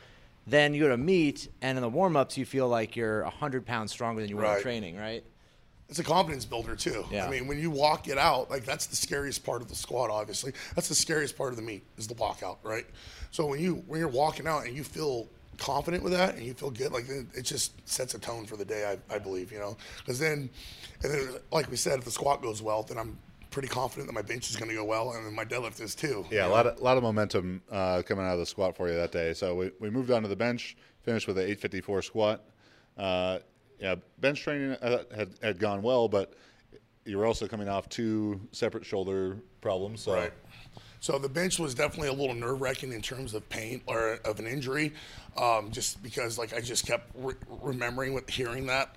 Then you go to meet, and in the warm-ups, you feel like you're one hundred pounds stronger than you were in Right. training, right? It's a confidence builder too. Yeah. I mean, when you walk it out, like that's the scariest part of the squat. Obviously, that's the scariest part of the meet is the walkout, right? So when you when you're walking out and you feel confident with that and you feel good, like it, it just sets a tone for the day. I, I believe, you know, because then, and then, like we said, if the squat goes well, then I'm pretty confident that my bench is going to go well, and then my deadlift is too. Yeah, a lot of lot of momentum uh, coming out of the squat for you that day. So we, we moved on to the bench, finished with an eight fifty-four squat. Uh, yeah, bench training uh, had had gone well, but you were also coming off two separate shoulder problems. So. Right. So the bench was definitely a little nerve wracking in terms of pain or of an injury, um, just because like I just kept re- remembering with hearing that,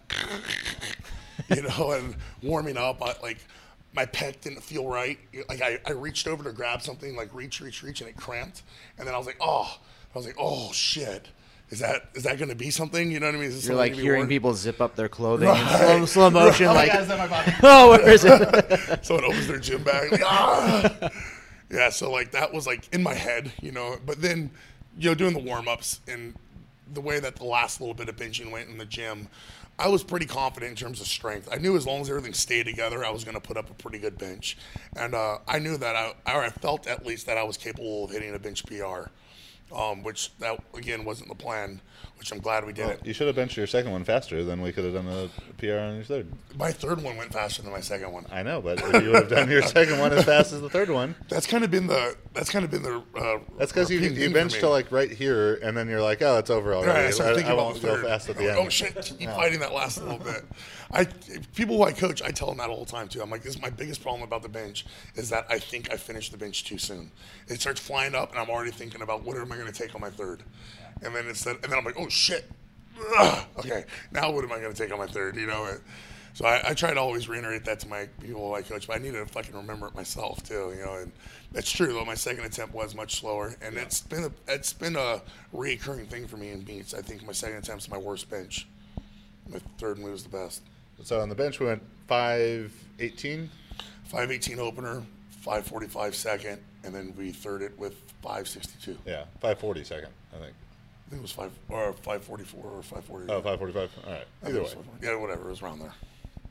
you know, and warming up. I, like my pec didn't feel right. Like I, I reached over to grab something, like reach, reach, reach, and it cramped. And then I was like, oh, I was like, oh shit. Is that is that going to be something? You know what I mean? Is this You're something like to be hearing worried? people zip up their clothing in Right. slow, slow motion, Right. like, Oh my God, is that my body? oh, where is it? Someone opens their gym bag, like, ah! Yeah, so like that was like in my head, you know. But then, you know, doing the warm ups and the way that the last little bit of benching went in the gym, I was pretty confident in terms of strength. I knew as long as everything stayed together, I was going to put up a pretty good bench, and uh, I knew that I, or I felt at least that I was capable of hitting a bench P R, um, which that again wasn't the plan. Which I'm glad we did Well, it. you should have benched your second one faster, then we could have done a P R on your third. My third one went faster than my second one. I know, but if you would have done your second one as fast as the third one, That's kind of been the. That's kind of been the. Uh, that's because you repeating you thing for benched me. to like right here, and then you're like, oh, it's over already. Right, I started I, thinking I about won't the go third. fast at the I'm end. like, oh shit! Keep fighting that last little bit. I people who I coach, I tell them that all the time too. I'm like, this is my biggest problem about the bench is that I think I finished the bench too soon. It starts flying up, and I'm already thinking about what am I going to take on my third, and then it's that, and then I'm like, oh shit. Ugh, okay, now what am I going to take on my third? You know, so I, I try to always reiterate that to my people I coach, but I need to fucking remember it myself too. You know, and that's true though. My second attempt was much slower, and yeah. it's been a, it's been a recurring thing for me in meets. I think my second attempt is my worst bench. My third move is the best. So on the bench we went five eighteen, five eighteen opener, five forty-five second, and then we third it with five sixty-two. Yeah, five forty second, I think. I think it was five or five forty-four or five forty. Oh, five forty-five. All right. Either way. Yeah, whatever. It was around there.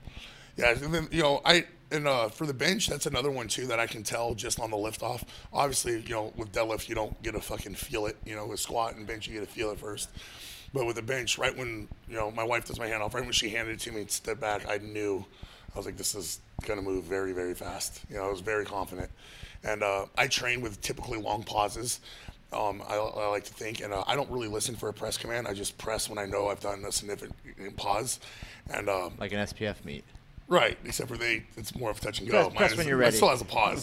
Yeah, and then you know, I and uh, for the bench, that's another one too that I can tell just on the lift off. Obviously, you know, with deadlift, you don't get to fucking feel it. You know, with squat and bench, you get to feel it first. But with the bench, right when you know my wife does my hand off, right when she handed it to me and stepped back, I knew I was like, this is gonna move very, very fast. You know, I was very confident, and uh, I train with typically long pauses. Um, I, I like to think, and uh, I don't really listen for a press command. I just press when I know I've done a significant pause, and um, Like an S P F meet. right. Except for they, it's more of a touch and Press- go. press Mine when is- you're mine ready. still has a pause.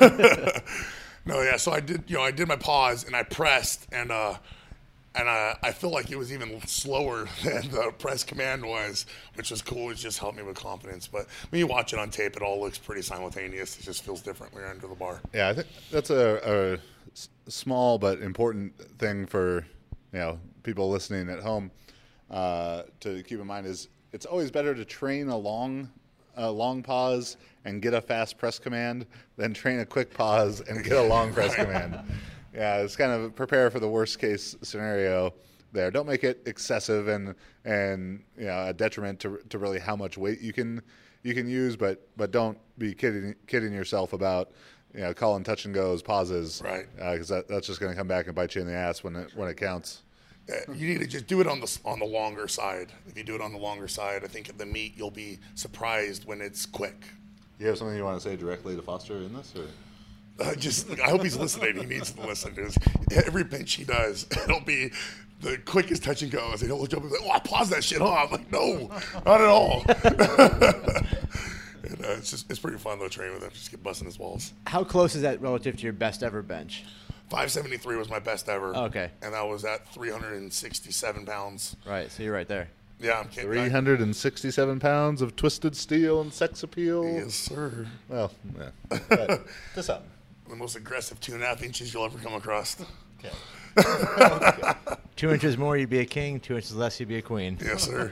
No, yeah. So I did, you know, I did my pause and I pressed, and uh, and uh, I feel like it was even slower than the press command was, which was cool. It just helped me with confidence. But when you watch it on tape, it all looks pretty simultaneous. It just feels different when you're under the bar. Yeah, I think that's a, a s- small but important thing for you know people listening at home uh, to keep in mind is it's always better to train a long a long pause and get a fast press command than train a quick pause and get a long press command. Yeah, it's kind of prepare for the worst case scenario there. Don't make it excessive and and you know a detriment to to really how much weight you can you can use, but but don't be kidding kidding yourself about you know calling touch and goes pauses, Right. Because uh, that, that's just going to come back and bite you in the ass when it when it counts. Uh, You need to just do it on the on the longer side. If you do it on the longer side, I think at the meet you'll be surprised when it's quick. You have something you want to say directly to Foster in this, or? Uh, just I hope he's listening. He needs to listen because every bench he does, it'll be the quickest touch and goes. And he'll jump and be like, "Oh, I paused that shit." Huh? I'm like, "No, not at all." And, uh, it's just it's pretty fun though training with him. Just get busting his balls. How close is that relative to your best ever bench? five seventy-three was my best ever. Okay. And that was at three hundred sixty-seven pounds. Right, so you're right there. Yeah, I'm kidding. three hundred sixty-seven pounds of twisted steel and sex appeal. Yes, sir. Well, yeah. But to some. The most aggressive two and a half inches you'll ever come across. Okay. Two inches more, you'd be a king. Two inches less, you'd be a queen. Yes, sir.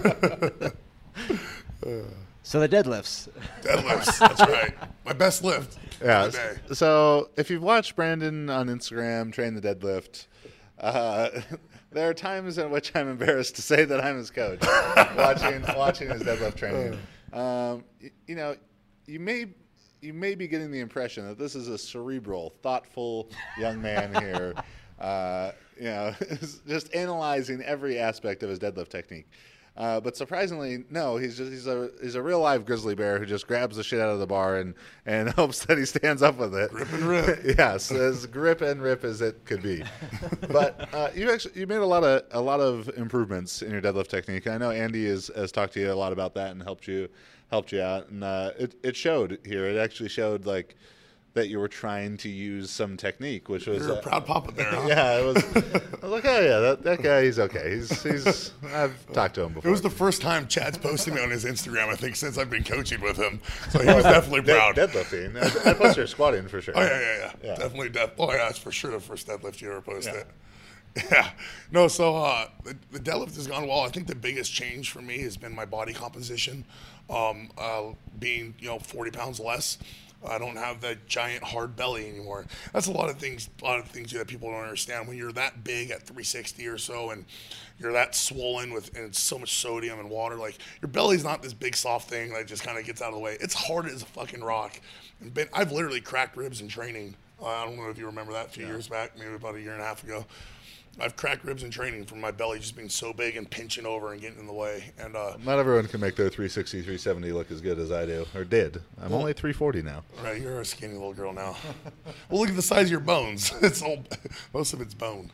So the deadlifts. Deadlifts. That's right. My best lift. Yeah. of the day. So if you've watched Brandon on Instagram train the deadlift, uh, there are times in which I'm embarrassed to say that I'm his coach, watching watching his deadlift training. Um, you, you know, you may you may be getting the impression that this is a cerebral, thoughtful young man here. Uh, you know, just analyzing every aspect of his deadlift technique. Uh, but surprisingly, no, he's just he's a he's a real live grizzly bear who just grabs the shit out of the bar and, and hopes that he stands up with it. Grip and rip. Yes, as grip and rip as it could be. But uh, you actually you made a lot of a lot of improvements in your deadlift technique. I know Andy has, has talked to you a lot about that and helped you helped you out, and uh, it it showed here. It actually showed like that you were trying to use some technique, which was You're a uh, proud papa there, huh? yeah, it was. I was like, oh yeah, that, that guy, he's okay. He's he's. I've talked to him before. It was the first time Chad's posted me on his Instagram, I think, since I've been coaching with him. So he was definitely proud. Dead, deadlifting. I, I posted your squatting for sure. Oh, yeah, yeah, yeah. Yeah. Definitely. Def- oh, yeah, that's for sure the first deadlift you ever posted. Yeah. yeah. No, so uh, the, the deadlift has gone well. I think the biggest change for me has been my body composition, um, uh, being, you know, forty pounds less. I don't have that giant hard belly anymore. That's a lot of things. A lot of things that people don't understand. When you're that big at three sixty or so, and you're that swollen with and so much sodium and water, like your belly's not this big soft thing that just kind of gets out of the way. It's hard as a fucking rock. And been, I've literally cracked ribs in training. Uh, I don't know if you remember that a few yeah. years back, maybe about a year and a half ago. I've cracked ribs in training from my belly just being so big and pinching over and getting in the way. And uh, not everyone can make their three sixty, three seventy look as good as I do, or did. I'm well, only three forty now. Right, you're a skinny little girl now. Well, look at the size of your bones. It's all, most of it's bone.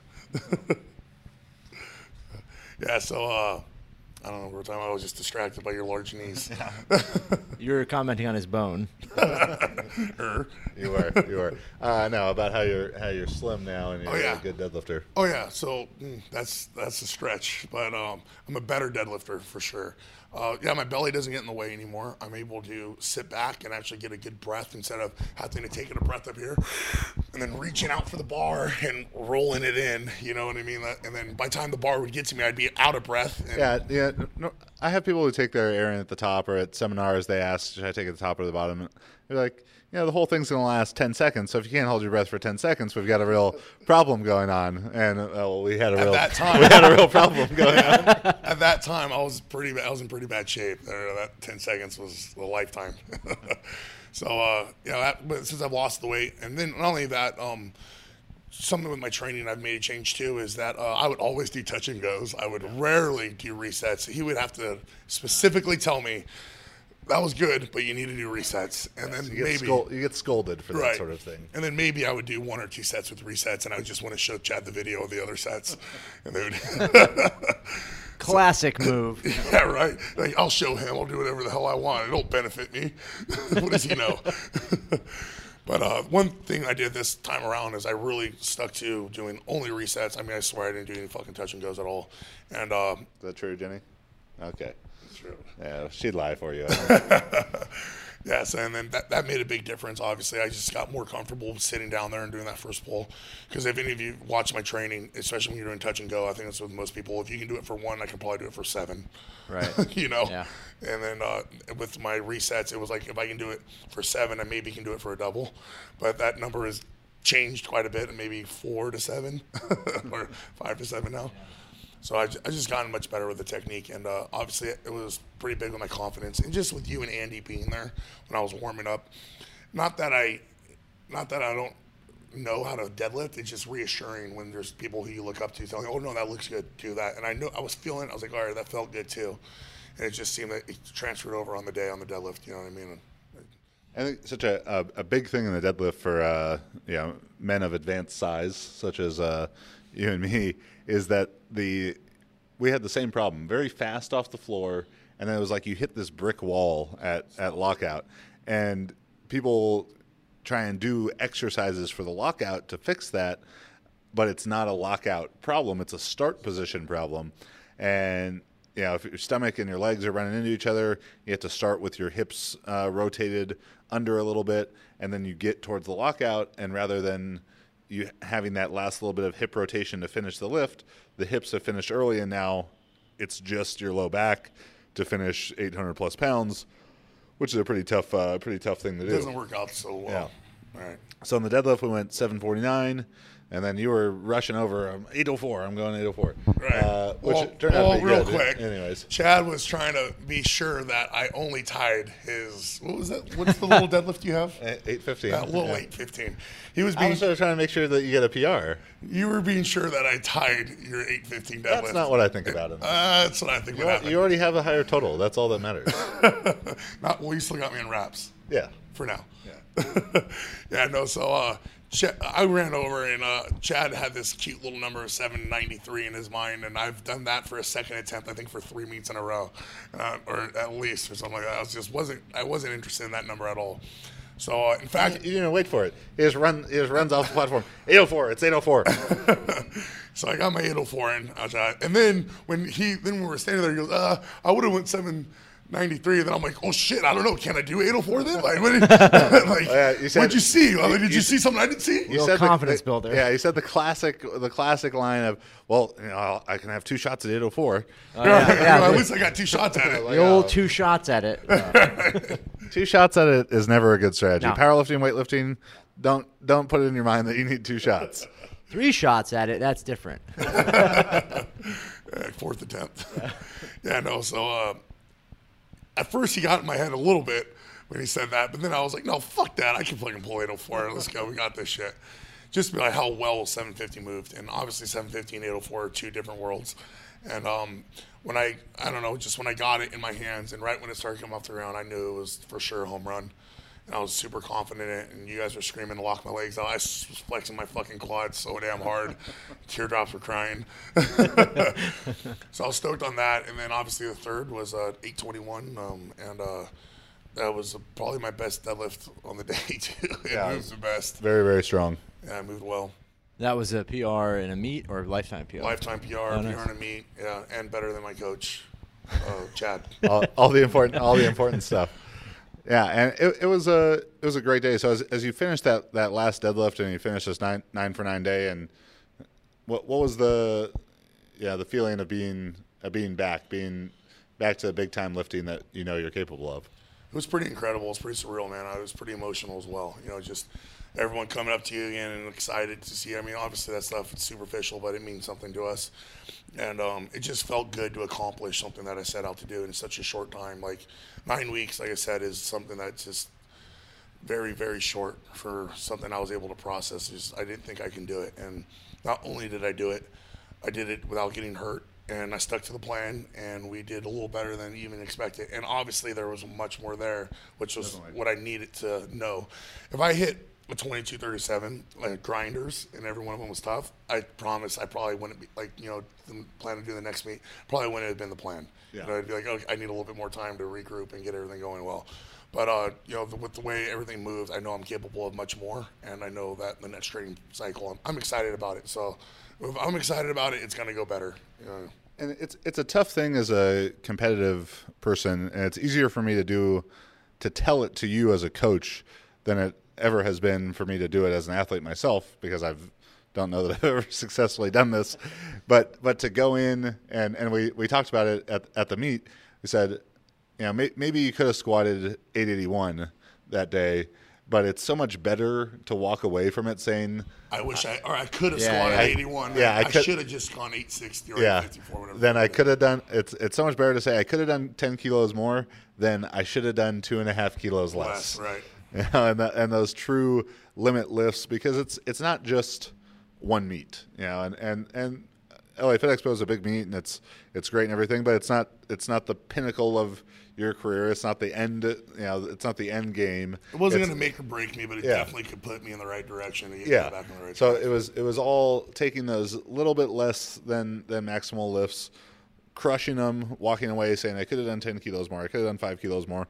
Yeah, so uh, I don't know what we're talking about. I was just distracted by your large knees. You were commenting on his bone. You were, you were. Uh, no, about how you're how you're slim now and you're oh, yeah. a good deadlifter. Oh yeah, so mm, that's that's a stretch, but um, I'm a better deadlifter for sure. Uh, yeah, my belly doesn't get in the way anymore. I'm able to sit back and actually get a good breath instead of having to take a breath up here and then reaching out for the bar and rolling it in. You know what I mean? And then by the time the bar would get to me, I'd be out of breath. And yeah, yeah. No, I have people who take their airing at the top, or at seminars they ask, should I take it at the top or the bottom? They're like, you know, the whole thing's going to last ten seconds. So if you can't hold your breath for ten seconds, we've got a real problem going on. And uh, well, we had a at real that time, we had a real problem going on. At that time, I was pretty. I was in pretty bad shape. There, that ten seconds was a lifetime. So uh, you know, that, but since I've lost the weight, and then not only that, um, something with my training I've made a change too is that uh, I would always do touch and goes. I would rarely do resets. He would have to specifically tell me, that was good, but you need to do resets. And yes, then you maybe scold, you get scolded for right. that sort of thing. And then maybe I would do one or two sets with resets, and I would just want to show Chad the video of the other sets. And they would classic so, move. Yeah, right. Like, I'll show him. I'll do whatever the hell I want. It don't benefit me. What does he know? But uh, one thing I did this time around is I really stuck to doing only resets. I mean, I swear I didn't do any fucking touch and goes at all. And uh, is that true, Jenny? Okay. True. Yeah, she'd lie for you. Yes, and then that, that made a big difference. Obviously, I just got more comfortable sitting down there and doing that first pull. Because if any of you watch my training, especially when you're doing touch and go, I think that's with most people. If you can do it for one, I can probably do it for seven. Right. You know? Yeah. And then uh, with my resets, it was like if I can do it for seven, I maybe can do it for a double. But that number has changed quite a bit, and maybe four to seven or five to seven now. Yeah. So I, I just gotten much better with the technique, and uh, obviously it was pretty big with my confidence, and just with you and Andy being there when I was warming up. Not that I, not that I don't know how to deadlift. It's just reassuring when there's people who you look up to telling, "Oh no, that looks good. Do that." And I know I was feeling it. I was like, "All right, that felt good too," and it just seemed that it transferred over on the day on the deadlift. You know what I mean? I think such a, a, a big thing in the deadlift for uh, you know men of advanced size, such as uh, you and me, is that the we had the same problem. Very fast off the floor, and then it was like you hit this brick wall at, at lockout. And people try and do exercises for the lockout to fix that, but it's not a lockout problem. It's a start position problem. And you know, if your stomach and your legs are running into each other, you have to start with your hips uh, rotated under a little bit, and then you get towards the lockout, and rather than you having that last little bit of hip rotation to finish the lift, the hips have finished early, and now it's just your low back to finish eight hundred plus pounds, which is a pretty tough, uh, pretty tough thing to do. It doesn't work out so well. Yeah. All right. So in the deadlift, we went seven forty-nine. and then you were rushing over. I'm eight oh four. I'm going eight oh four. Right. Uh, which well, turned out well, to be real good. quick. Anyways, Chad was trying to be sure that I only tied his. What was that? What's the little deadlift you have? eight fifteen. That little yeah. eight fifteen. He was I being. was sort of trying to make sure that you get a P R. You were being sure that I tied your eight fifteen deadlift. That's not what I think about it. Uh, that's what I think. You, What al- happened. you already have a higher total. That's all that matters. Not well. You still got me in wraps Yeah. for now. Yeah. Yeah. No. So. uh Ch- I ran over and uh, Chad had this cute little number of seven ninety-three in his mind, and I've done that for a second attempt, I think, for three meets in a row, uh, or at least, or something like that. I was just wasn't I wasn't interested in that number at all. So uh, in fact, You didn't wait for it. He just run. He just runs off the platform. eight oh four. It's eight oh four. so I got my eight oh four in, uh, and then when he then when we were standing there, he goes, uh, "I would have went seven ninety-three." Then I'm like, "Oh shit, I don't know. Can I do eight oh four then?" Like, what did, like yeah, you said- what'd you see? Like, you- did you, you- see something I didn't see? Real said the- confidence the- builder. Yeah, he said the classic, the classic line of, "Well, you know, I can have two shots at eight oh four. Oh, yeah, yeah, at the- least I got two shots at it. The old two shots at it. Two shots at it is never a good strategy. No. Powerlifting, weightlifting, don't don't put it in your mind that you need two shots. Three shots at it, that's different. Yeah, fourth attempt. yeah, no. So uh, at first he got in my head a little bit when he said that, but then I was like, no, fuck that. I can fucking pull eight oh four. Let's go. We got this shit. Just be like how well seven fifty moved, and obviously seven fifty and eight oh four are two different worlds. And um, when I, I don't know, just when I got it in my hands, and right when it started coming off the ground, I knew it was for sure a home run. And I was super confident in it, and you guys were screaming to lock my legs out. I was flexing my fucking quads so damn hard. Teardrops were crying. So I was stoked on that. And then obviously the third was uh, eight twenty-one, um, and uh, that was probably my best deadlift on the day, too. It Yeah. moves the best. Very, very strong. Yeah, I moved well. That was a P R in a meet or lifetime P R? Lifetime P R, Oh, P R nice. in a meet, yeah, and better than my coach, uh, Chad. all, all the important, all the important stuff. Yeah, and it, it was a it was a great day. So as, as you finished that, that last deadlift and you finished this nine nine for nine day, and what what was the yeah the feeling of being of being back, being back to the big time lifting that you know you're capable of? It was pretty incredible. It was pretty surreal, man. I was pretty emotional as well. You know, just everyone coming up to you again and excited to see. I mean, obviously that stuff is superficial, but it means something to us. And um, it just felt good to accomplish something that I set out to do in such a short time. Like nine weeks, like I said, is something that's just very, very short for something I was able to process. Just, I didn't think I can do it. And not only did I do it, I did it without getting hurt. And I stuck to the plan, and we did a little better than even expected. And obviously, there was much more there, which was Definitely. what I needed to know. If I hit a twenty-two thirty-seven, like grinders, and every one of them was tough, I promise I probably wouldn't be, like, you know, the plan to do the next meet, probably wouldn't have been the plan. Yeah. You know, I'd be like, okay, I need a little bit more time to regroup and get everything going well. But, uh, you know, the, with the way everything moves, I know I'm capable of much more, and I know that in the next training cycle, I'm, I'm excited about it. So if I'm excited about it, it's going to go better. You know? And it's it's a tough thing as a competitive person, and it's easier for me to do to tell it to you as a coach than it ever has been for me to do it as an athlete myself, because I've don't know that I've ever successfully done this. But but to go in and, and we, we talked about it at at the meet. We said, you know, may, maybe you could have squatted eight eighty-one that day, but it's so much better to walk away from it saying, I wish I, or I could have Yeah, squatted yeah. eighty-one. Yeah, I I, could- should have just gone eight sixty or yeah, eight fifty-four, whatever. then I could have done. It's it's so much better to say I could have done ten kilos more than I should have done two and a half kilos less. less, right? You know, and that, and those true limit lifts, because it's it's not just one meet, you know, and and and L A Fit Expo is a big meet and it's it's great and everything, but it's not it's not the pinnacle of your career. It's not the end, you know, it's not the end game. It wasn't It's- going to make or break me, but it Yeah. definitely could put me in the right direction to get yeah. me back in the right So direction. it was it was all taking those little bit less than than maximal lifts, crushing them, walking away saying I could have done ten kilos more, I could have done five kilos more.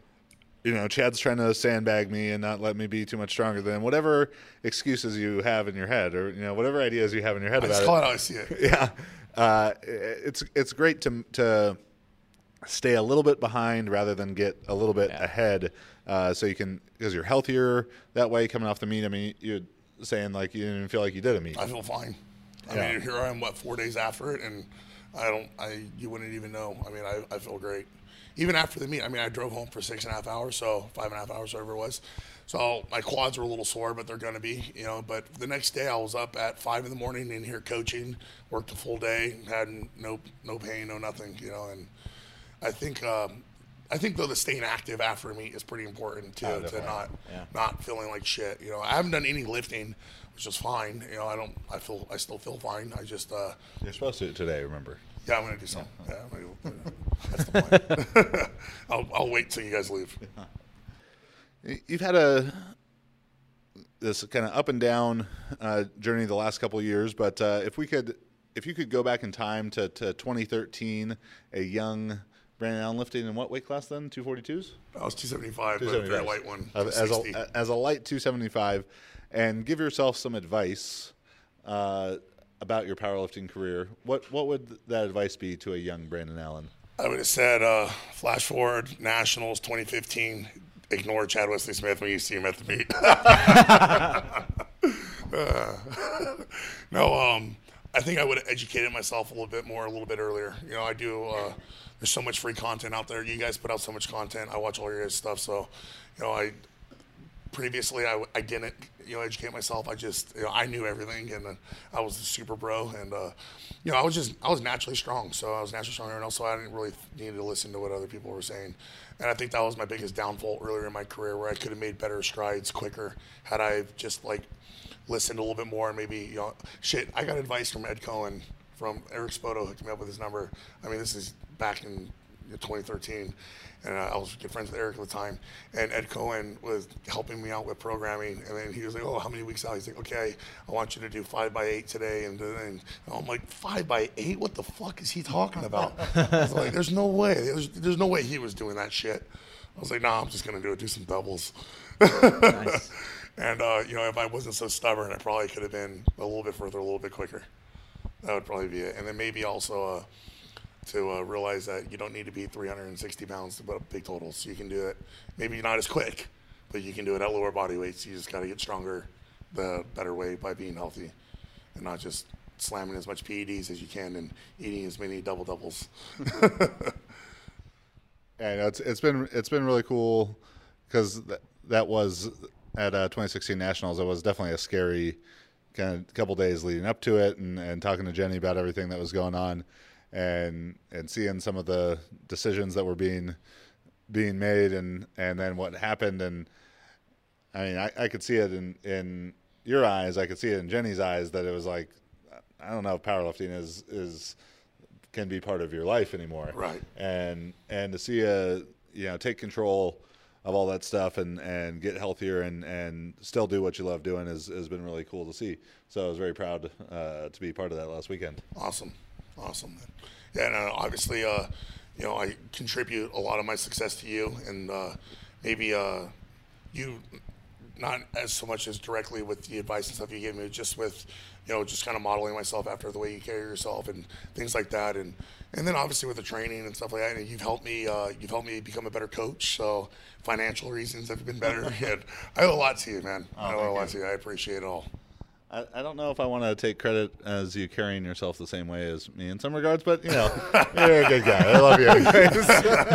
You know, Chad's trying to sandbag me and not let me be too much stronger than whatever excuses you have in your head, or you know, whatever ideas you have in your head I about just it. call it how I see it. Yeah, uh, it's it's great to to stay a little bit behind rather than get a little bit Yeah. ahead, uh, so you can, because you're healthier that way coming off the meet. I mean, you're saying like you didn't even feel like you did a meet. I feel fine. I Yeah. mean, here I am, what, four days after it, and I don't, I, you wouldn't even know. I mean, I, I feel great. even after the meet, I mean, I drove home for six and a half hours, so five and a half hours, whatever it was. So my quads were a little sore, but they're going to be, you know. But the next day, I was up at five in the morning in here coaching, worked a full day, had no no pain, no nothing, you know. And I think, um, I think though the staying active after a meet is pretty important too, Oh, to definitely. not Yeah. not feeling like shit. You know, I haven't done any lifting, which is fine. You know, I don't, I feel, I still feel fine. I just, uh, You're supposed to today, remember? yeah, I'm gonna do something. Yeah, I'm gonna, that's the plan. I'll, I'll wait till you guys leave. You've had a this kind of up and down uh, journey the last couple of years, but uh, if we could, if you could go back in time to, to twenty thirteen, a young Brandon Allen lifting in what weight class then? two forty-twos? I was two seventy-five, but a very light one. Uh, as a as a light two seventy-five, and give yourself some advice uh, about your powerlifting career. What what would that advice be to a young Brandon Allen? I would have said, uh, flash forward, Nationals twenty fifteen, ignore Chad Wesley Smith when you see him at the meet. uh, no, um, I think I would have educated myself a little bit more, a little bit earlier. You know, I do, uh, there's so much free content out there. You guys put out so much content. I watch all your guys' stuff. So, you know, I, previously I, I didn't, you know, educate myself. I just, you know, I knew everything, and uh, I was a super bro, and, uh, you know, I was just, I was naturally strong. So I was naturally strong, and also I didn't really need to listen to what other people were saying. And I think that was my biggest downfall earlier in my career, where I could have made better strides quicker had I just, like, listened a little bit more. And maybe, you know, shit, I got advice from Ed Cohen, from Eric Spoto, hooked me up with his number. I mean, this is back in twenty thirteen, and uh, I was good friends with Eric at the time. And Ed Cohen was helping me out with programming, and then he was like, "Oh, how many weeks out?" He's like, "Okay, I want you to do five by eight today." And then I'm like, "Five by eight? What the fuck is he talking about?" I was like, "There's no way. There's, there's no way he was doing that shit." I was like, "Nah, I'm just gonna do it. Do some doubles." Nice. And uh, you know, if I wasn't so stubborn, I probably could have been a little bit further, a little bit quicker. That would probably be it. And then maybe also uh, to uh, realize that you don't need to be three hundred sixty pounds to put up big totals. You can do it. Maybe not as quick, but you can do it at lower body weights. You just got to get stronger the better way by being healthy and not just slamming as much P E Ds as you can and eating as many double doubles. And it's it's been it's been really cool because th- that was at uh, twenty sixteen Nationals. It was definitely a scary kind of couple days leading up to it, and, and talking to Jenny about everything that was going on, and and seeing some of the decisions that were being being made, and, and then what happened. And I mean, I, I could see it in, in your eyes. I could see it in Jenny's eyes that it was like, I don't know if powerlifting is is can be part of your life anymore. Right. And and to see a you know take control of all that stuff and, and get healthier and, and still do what you love doing is has been really cool to see. So I was very proud uh, to be part of that last weekend. Awesome, awesome. Yeah, and uh, obviously, uh, you know, I contribute a lot of my success to you, and uh, maybe uh, you, not as so much as directly with the advice and stuff you gave me, just with, you know, just kind of modeling myself after the way you carry yourself and things like that, and and then obviously with the training and stuff like that, and you've helped me, uh, you've helped me become a better coach. So financial reasons have been better. And I owe a lot to you, man. Oh, I owe a lot thank to you. I appreciate it all. I, I don't know if I want to take credit as you carrying yourself the same way as me in some regards, but, you know, you're a good guy. I love you anyways.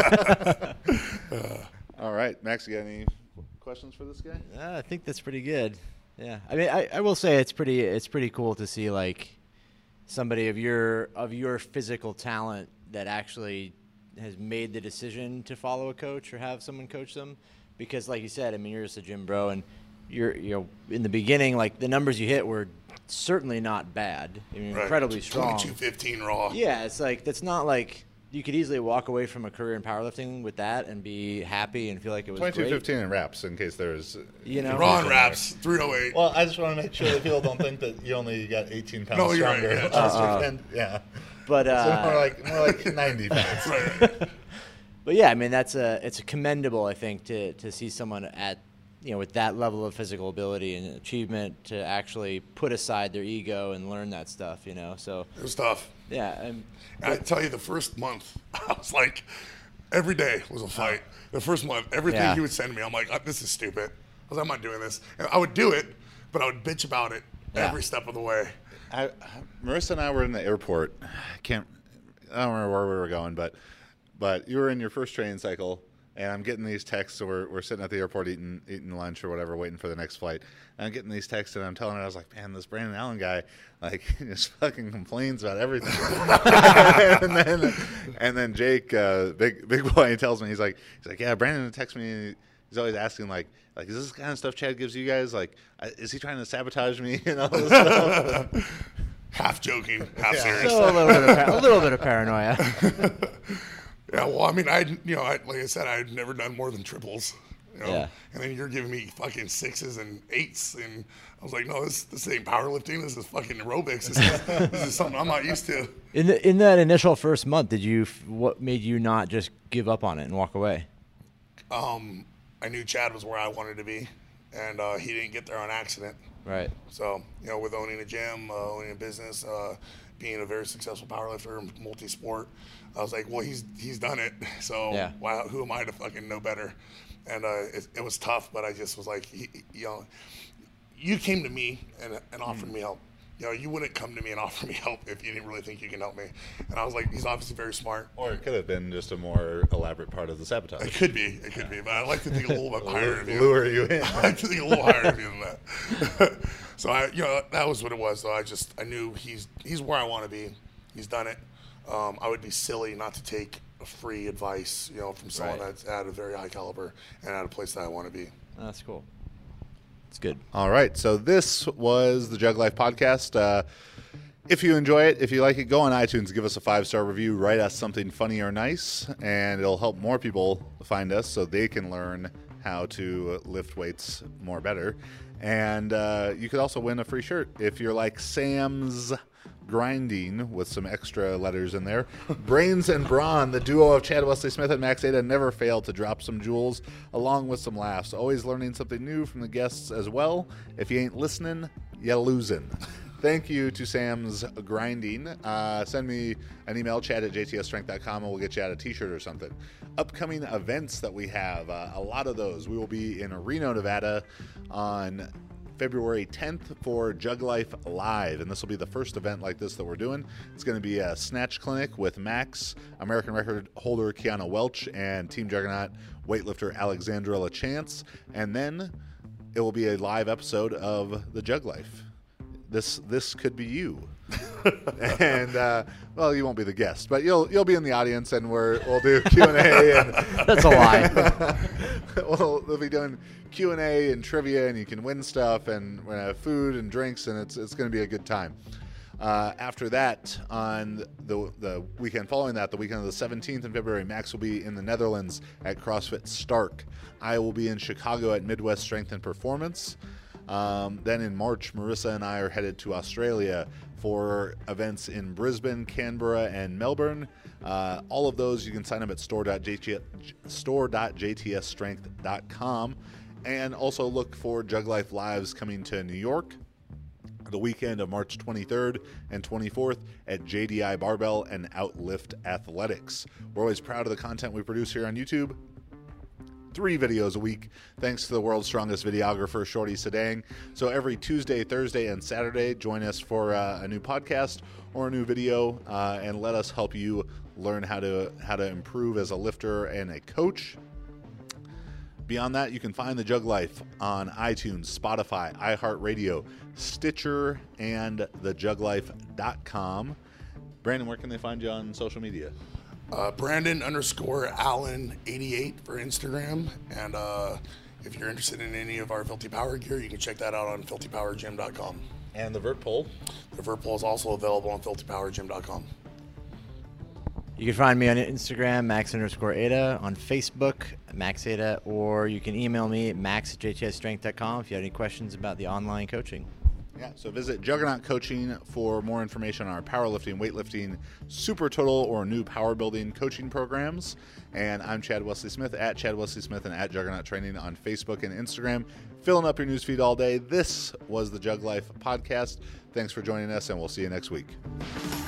uh, all right. Max, you got any questions for this guy? Uh, I think that's pretty good. Yeah. I mean, I, I will say it's pretty it's pretty cool to see, like, somebody of your of your physical talent that actually has made the decision to follow a coach or have someone coach them. Because, like you said, I mean, you're just a gym bro, and you're you know in the beginning, like, the numbers you hit were certainly not bad. I mean, Right. incredibly strong. twenty-two fifteen raw. Yeah, it's like that's not like you could easily walk away from a career in powerlifting with that and be happy and feel like it was twenty-two great. fifteen in reps, in case there's You know, Raw and wraps, three oh eight. Well, I just want to make sure that people don't think that you only got eighteen pounds No, you're right, stronger. yeah. last Uh-uh. weekend. Yeah. but So uh, more like more like ninety pounds. Right. But yeah, I mean that's a it's a commendable, I think, to to see someone at you know with that level of physical ability and achievement to actually put aside their ego and learn that stuff. You know, so It was tough. yeah, and, I tell you, the first month, I was like, every day was a fight. The first month, everything Yeah. he would send me, I'm like, oh, this is stupid. I was like, I'm not doing this. And I would do it, but I would bitch about it Yeah. every step of the way. I, Marissa and I were in the airport. I can't. I don't remember where we were going, but but you were in your first training cycle, and I'm getting these texts. So we're we're sitting at the airport eating eating lunch or whatever, waiting for the next flight. And I'm getting these texts, and I'm telling her, I was like, man, this Brandon Allen guy, like, he just fucking complains about everything. and then and then Jake, uh, big big boy, he tells me, he's like, he's like, yeah, Brandon texts me. He's always asking, like, like, is this the kind of stuff Chad gives you guys? Like, is he trying to sabotage me? You know, half joking, half Yeah. serious. So a little bit of par- a little bit of paranoia. Yeah, well, I mean, I, you know, I, like I said, I'd never done more than triples. You know? Yeah. And then you're giving me fucking sixes and eights, and I was like, no, this this ain't powerlifting. This is fucking aerobics. This is, this is something I'm not used to. In the, in that initial first month, did you f- what made you not just give up on it and walk away? Um, I knew Chad was where I wanted to be, and uh, he didn't get there on accident. Right. So, you know, with owning a gym, uh, owning a business, uh, being a very successful powerlifter, multi-sport, I was like, well, he's he's done it. So Yeah. why, who am I to fucking know better? And uh, it, it was tough, but I just was like, he, you know, you came to me and, and offered Mm-hmm. me help. You know, you wouldn't come to me and offer me help if you didn't really think you can help me. And I was like, he's obviously very smart. or it could have been just a more elaborate part of the It sabotage. could be, it could be, but I like to think a little bit higher of you. Lure you in. I like to think a little higher of you than that. So I, you know, that was what it was. So I just, I knew he's he's where I want to be. He's done it. Um, I would be silly not to take a free advice, you know, from someone Right. that's at a very high caliber and at a place that I want to be. Oh, that's cool. It's good. All right, so this was the Jug Life podcast. Uh, if you enjoy it, if you like it, go on iTunes, give us a five-star review, write us something funny or nice, and it'll help more people find us so they can learn how to lift weights more better. And uh, you could also win a free shirt if you're like Sam's Grinding with some extra letters in there. Brains and Brawn, the duo of Chad Wesley Smith and Max Ada, never fail to drop some jewels along with some laughs. Always learning something new from the guests as well. If you ain't listening, you losing. Thank you to Sam's Grinding. Uh, send me an email, chad at j t s strength dot com, and we'll get you out a t-shirt or something. Upcoming events that we have, uh, a lot of those. We will be in Reno, Nevada on February tenth for Jug Life Live, and this will be the first event like this that we're doing. It's going to be a snatch clinic with Max, American record holder Kiana Welch, and Team Juggernaut weightlifter Alexandra LaChance, and then it will be a live episode of the Jug Life. This this could be you, and uh, well, you won't be the guest, but you'll you'll be in the audience, and we're we'll do Q and A. And That's a lie. we'll, we'll be doing Q and A and trivia, and you can win stuff, and we're gonna have food and drinks, and it's it's going to be a good time. Uh, after that, on the the weekend following that, the weekend of the seventeenth in February, Max will be in the Netherlands at CrossFit Stark. I will be in Chicago at Midwest Strength and Performance. Um, then in March, Marissa and I are headed to Australia for events in Brisbane, Canberra, and Melbourne. Uh, all of those you can sign up at store dot j t s strength dot com. And also look for Jug Life Lives coming to New York the weekend of March twenty-third and twenty-fourth at J D I Barbell and Outlift Athletics. We're always proud of the content we produce here on YouTube. Three videos a week, thanks to the world's strongest videographer, Shorty Sedang. So every Tuesday, Thursday, and Saturday, join us for uh, a new podcast or a new video, uh, and let us help you learn how to how to improve as a lifter and a coach. Beyond that, you can find the Jug Life on iTunes, Spotify, iHeartRadio, Stitcher, and the jug life dot com. Brandon, where can they find you on social media? Uh, Brandon underscore Allen eighty-eight for Instagram. And uh, if you're interested in any of our Filthy Power gear, you can check that out on filthy power gym dot com. And the Vert Pole? The Vert Pole is also available on filthy power gym dot com. You can find me on Instagram, Max underscore Ada, on Facebook, Max Ada, or you can email me at max at j t s strength dot com if you have any questions about the online coaching. Yeah, so visit Juggernaut Coaching for more information on our powerlifting, weightlifting, super total, or new power building coaching programs. And I'm Chad Wesley Smith at Chad Wesley Smith and at Juggernaut Training on Facebook and Instagram, filling up your newsfeed all day. This was the Jug Life podcast. Thanks for joining us, and we'll see you next week.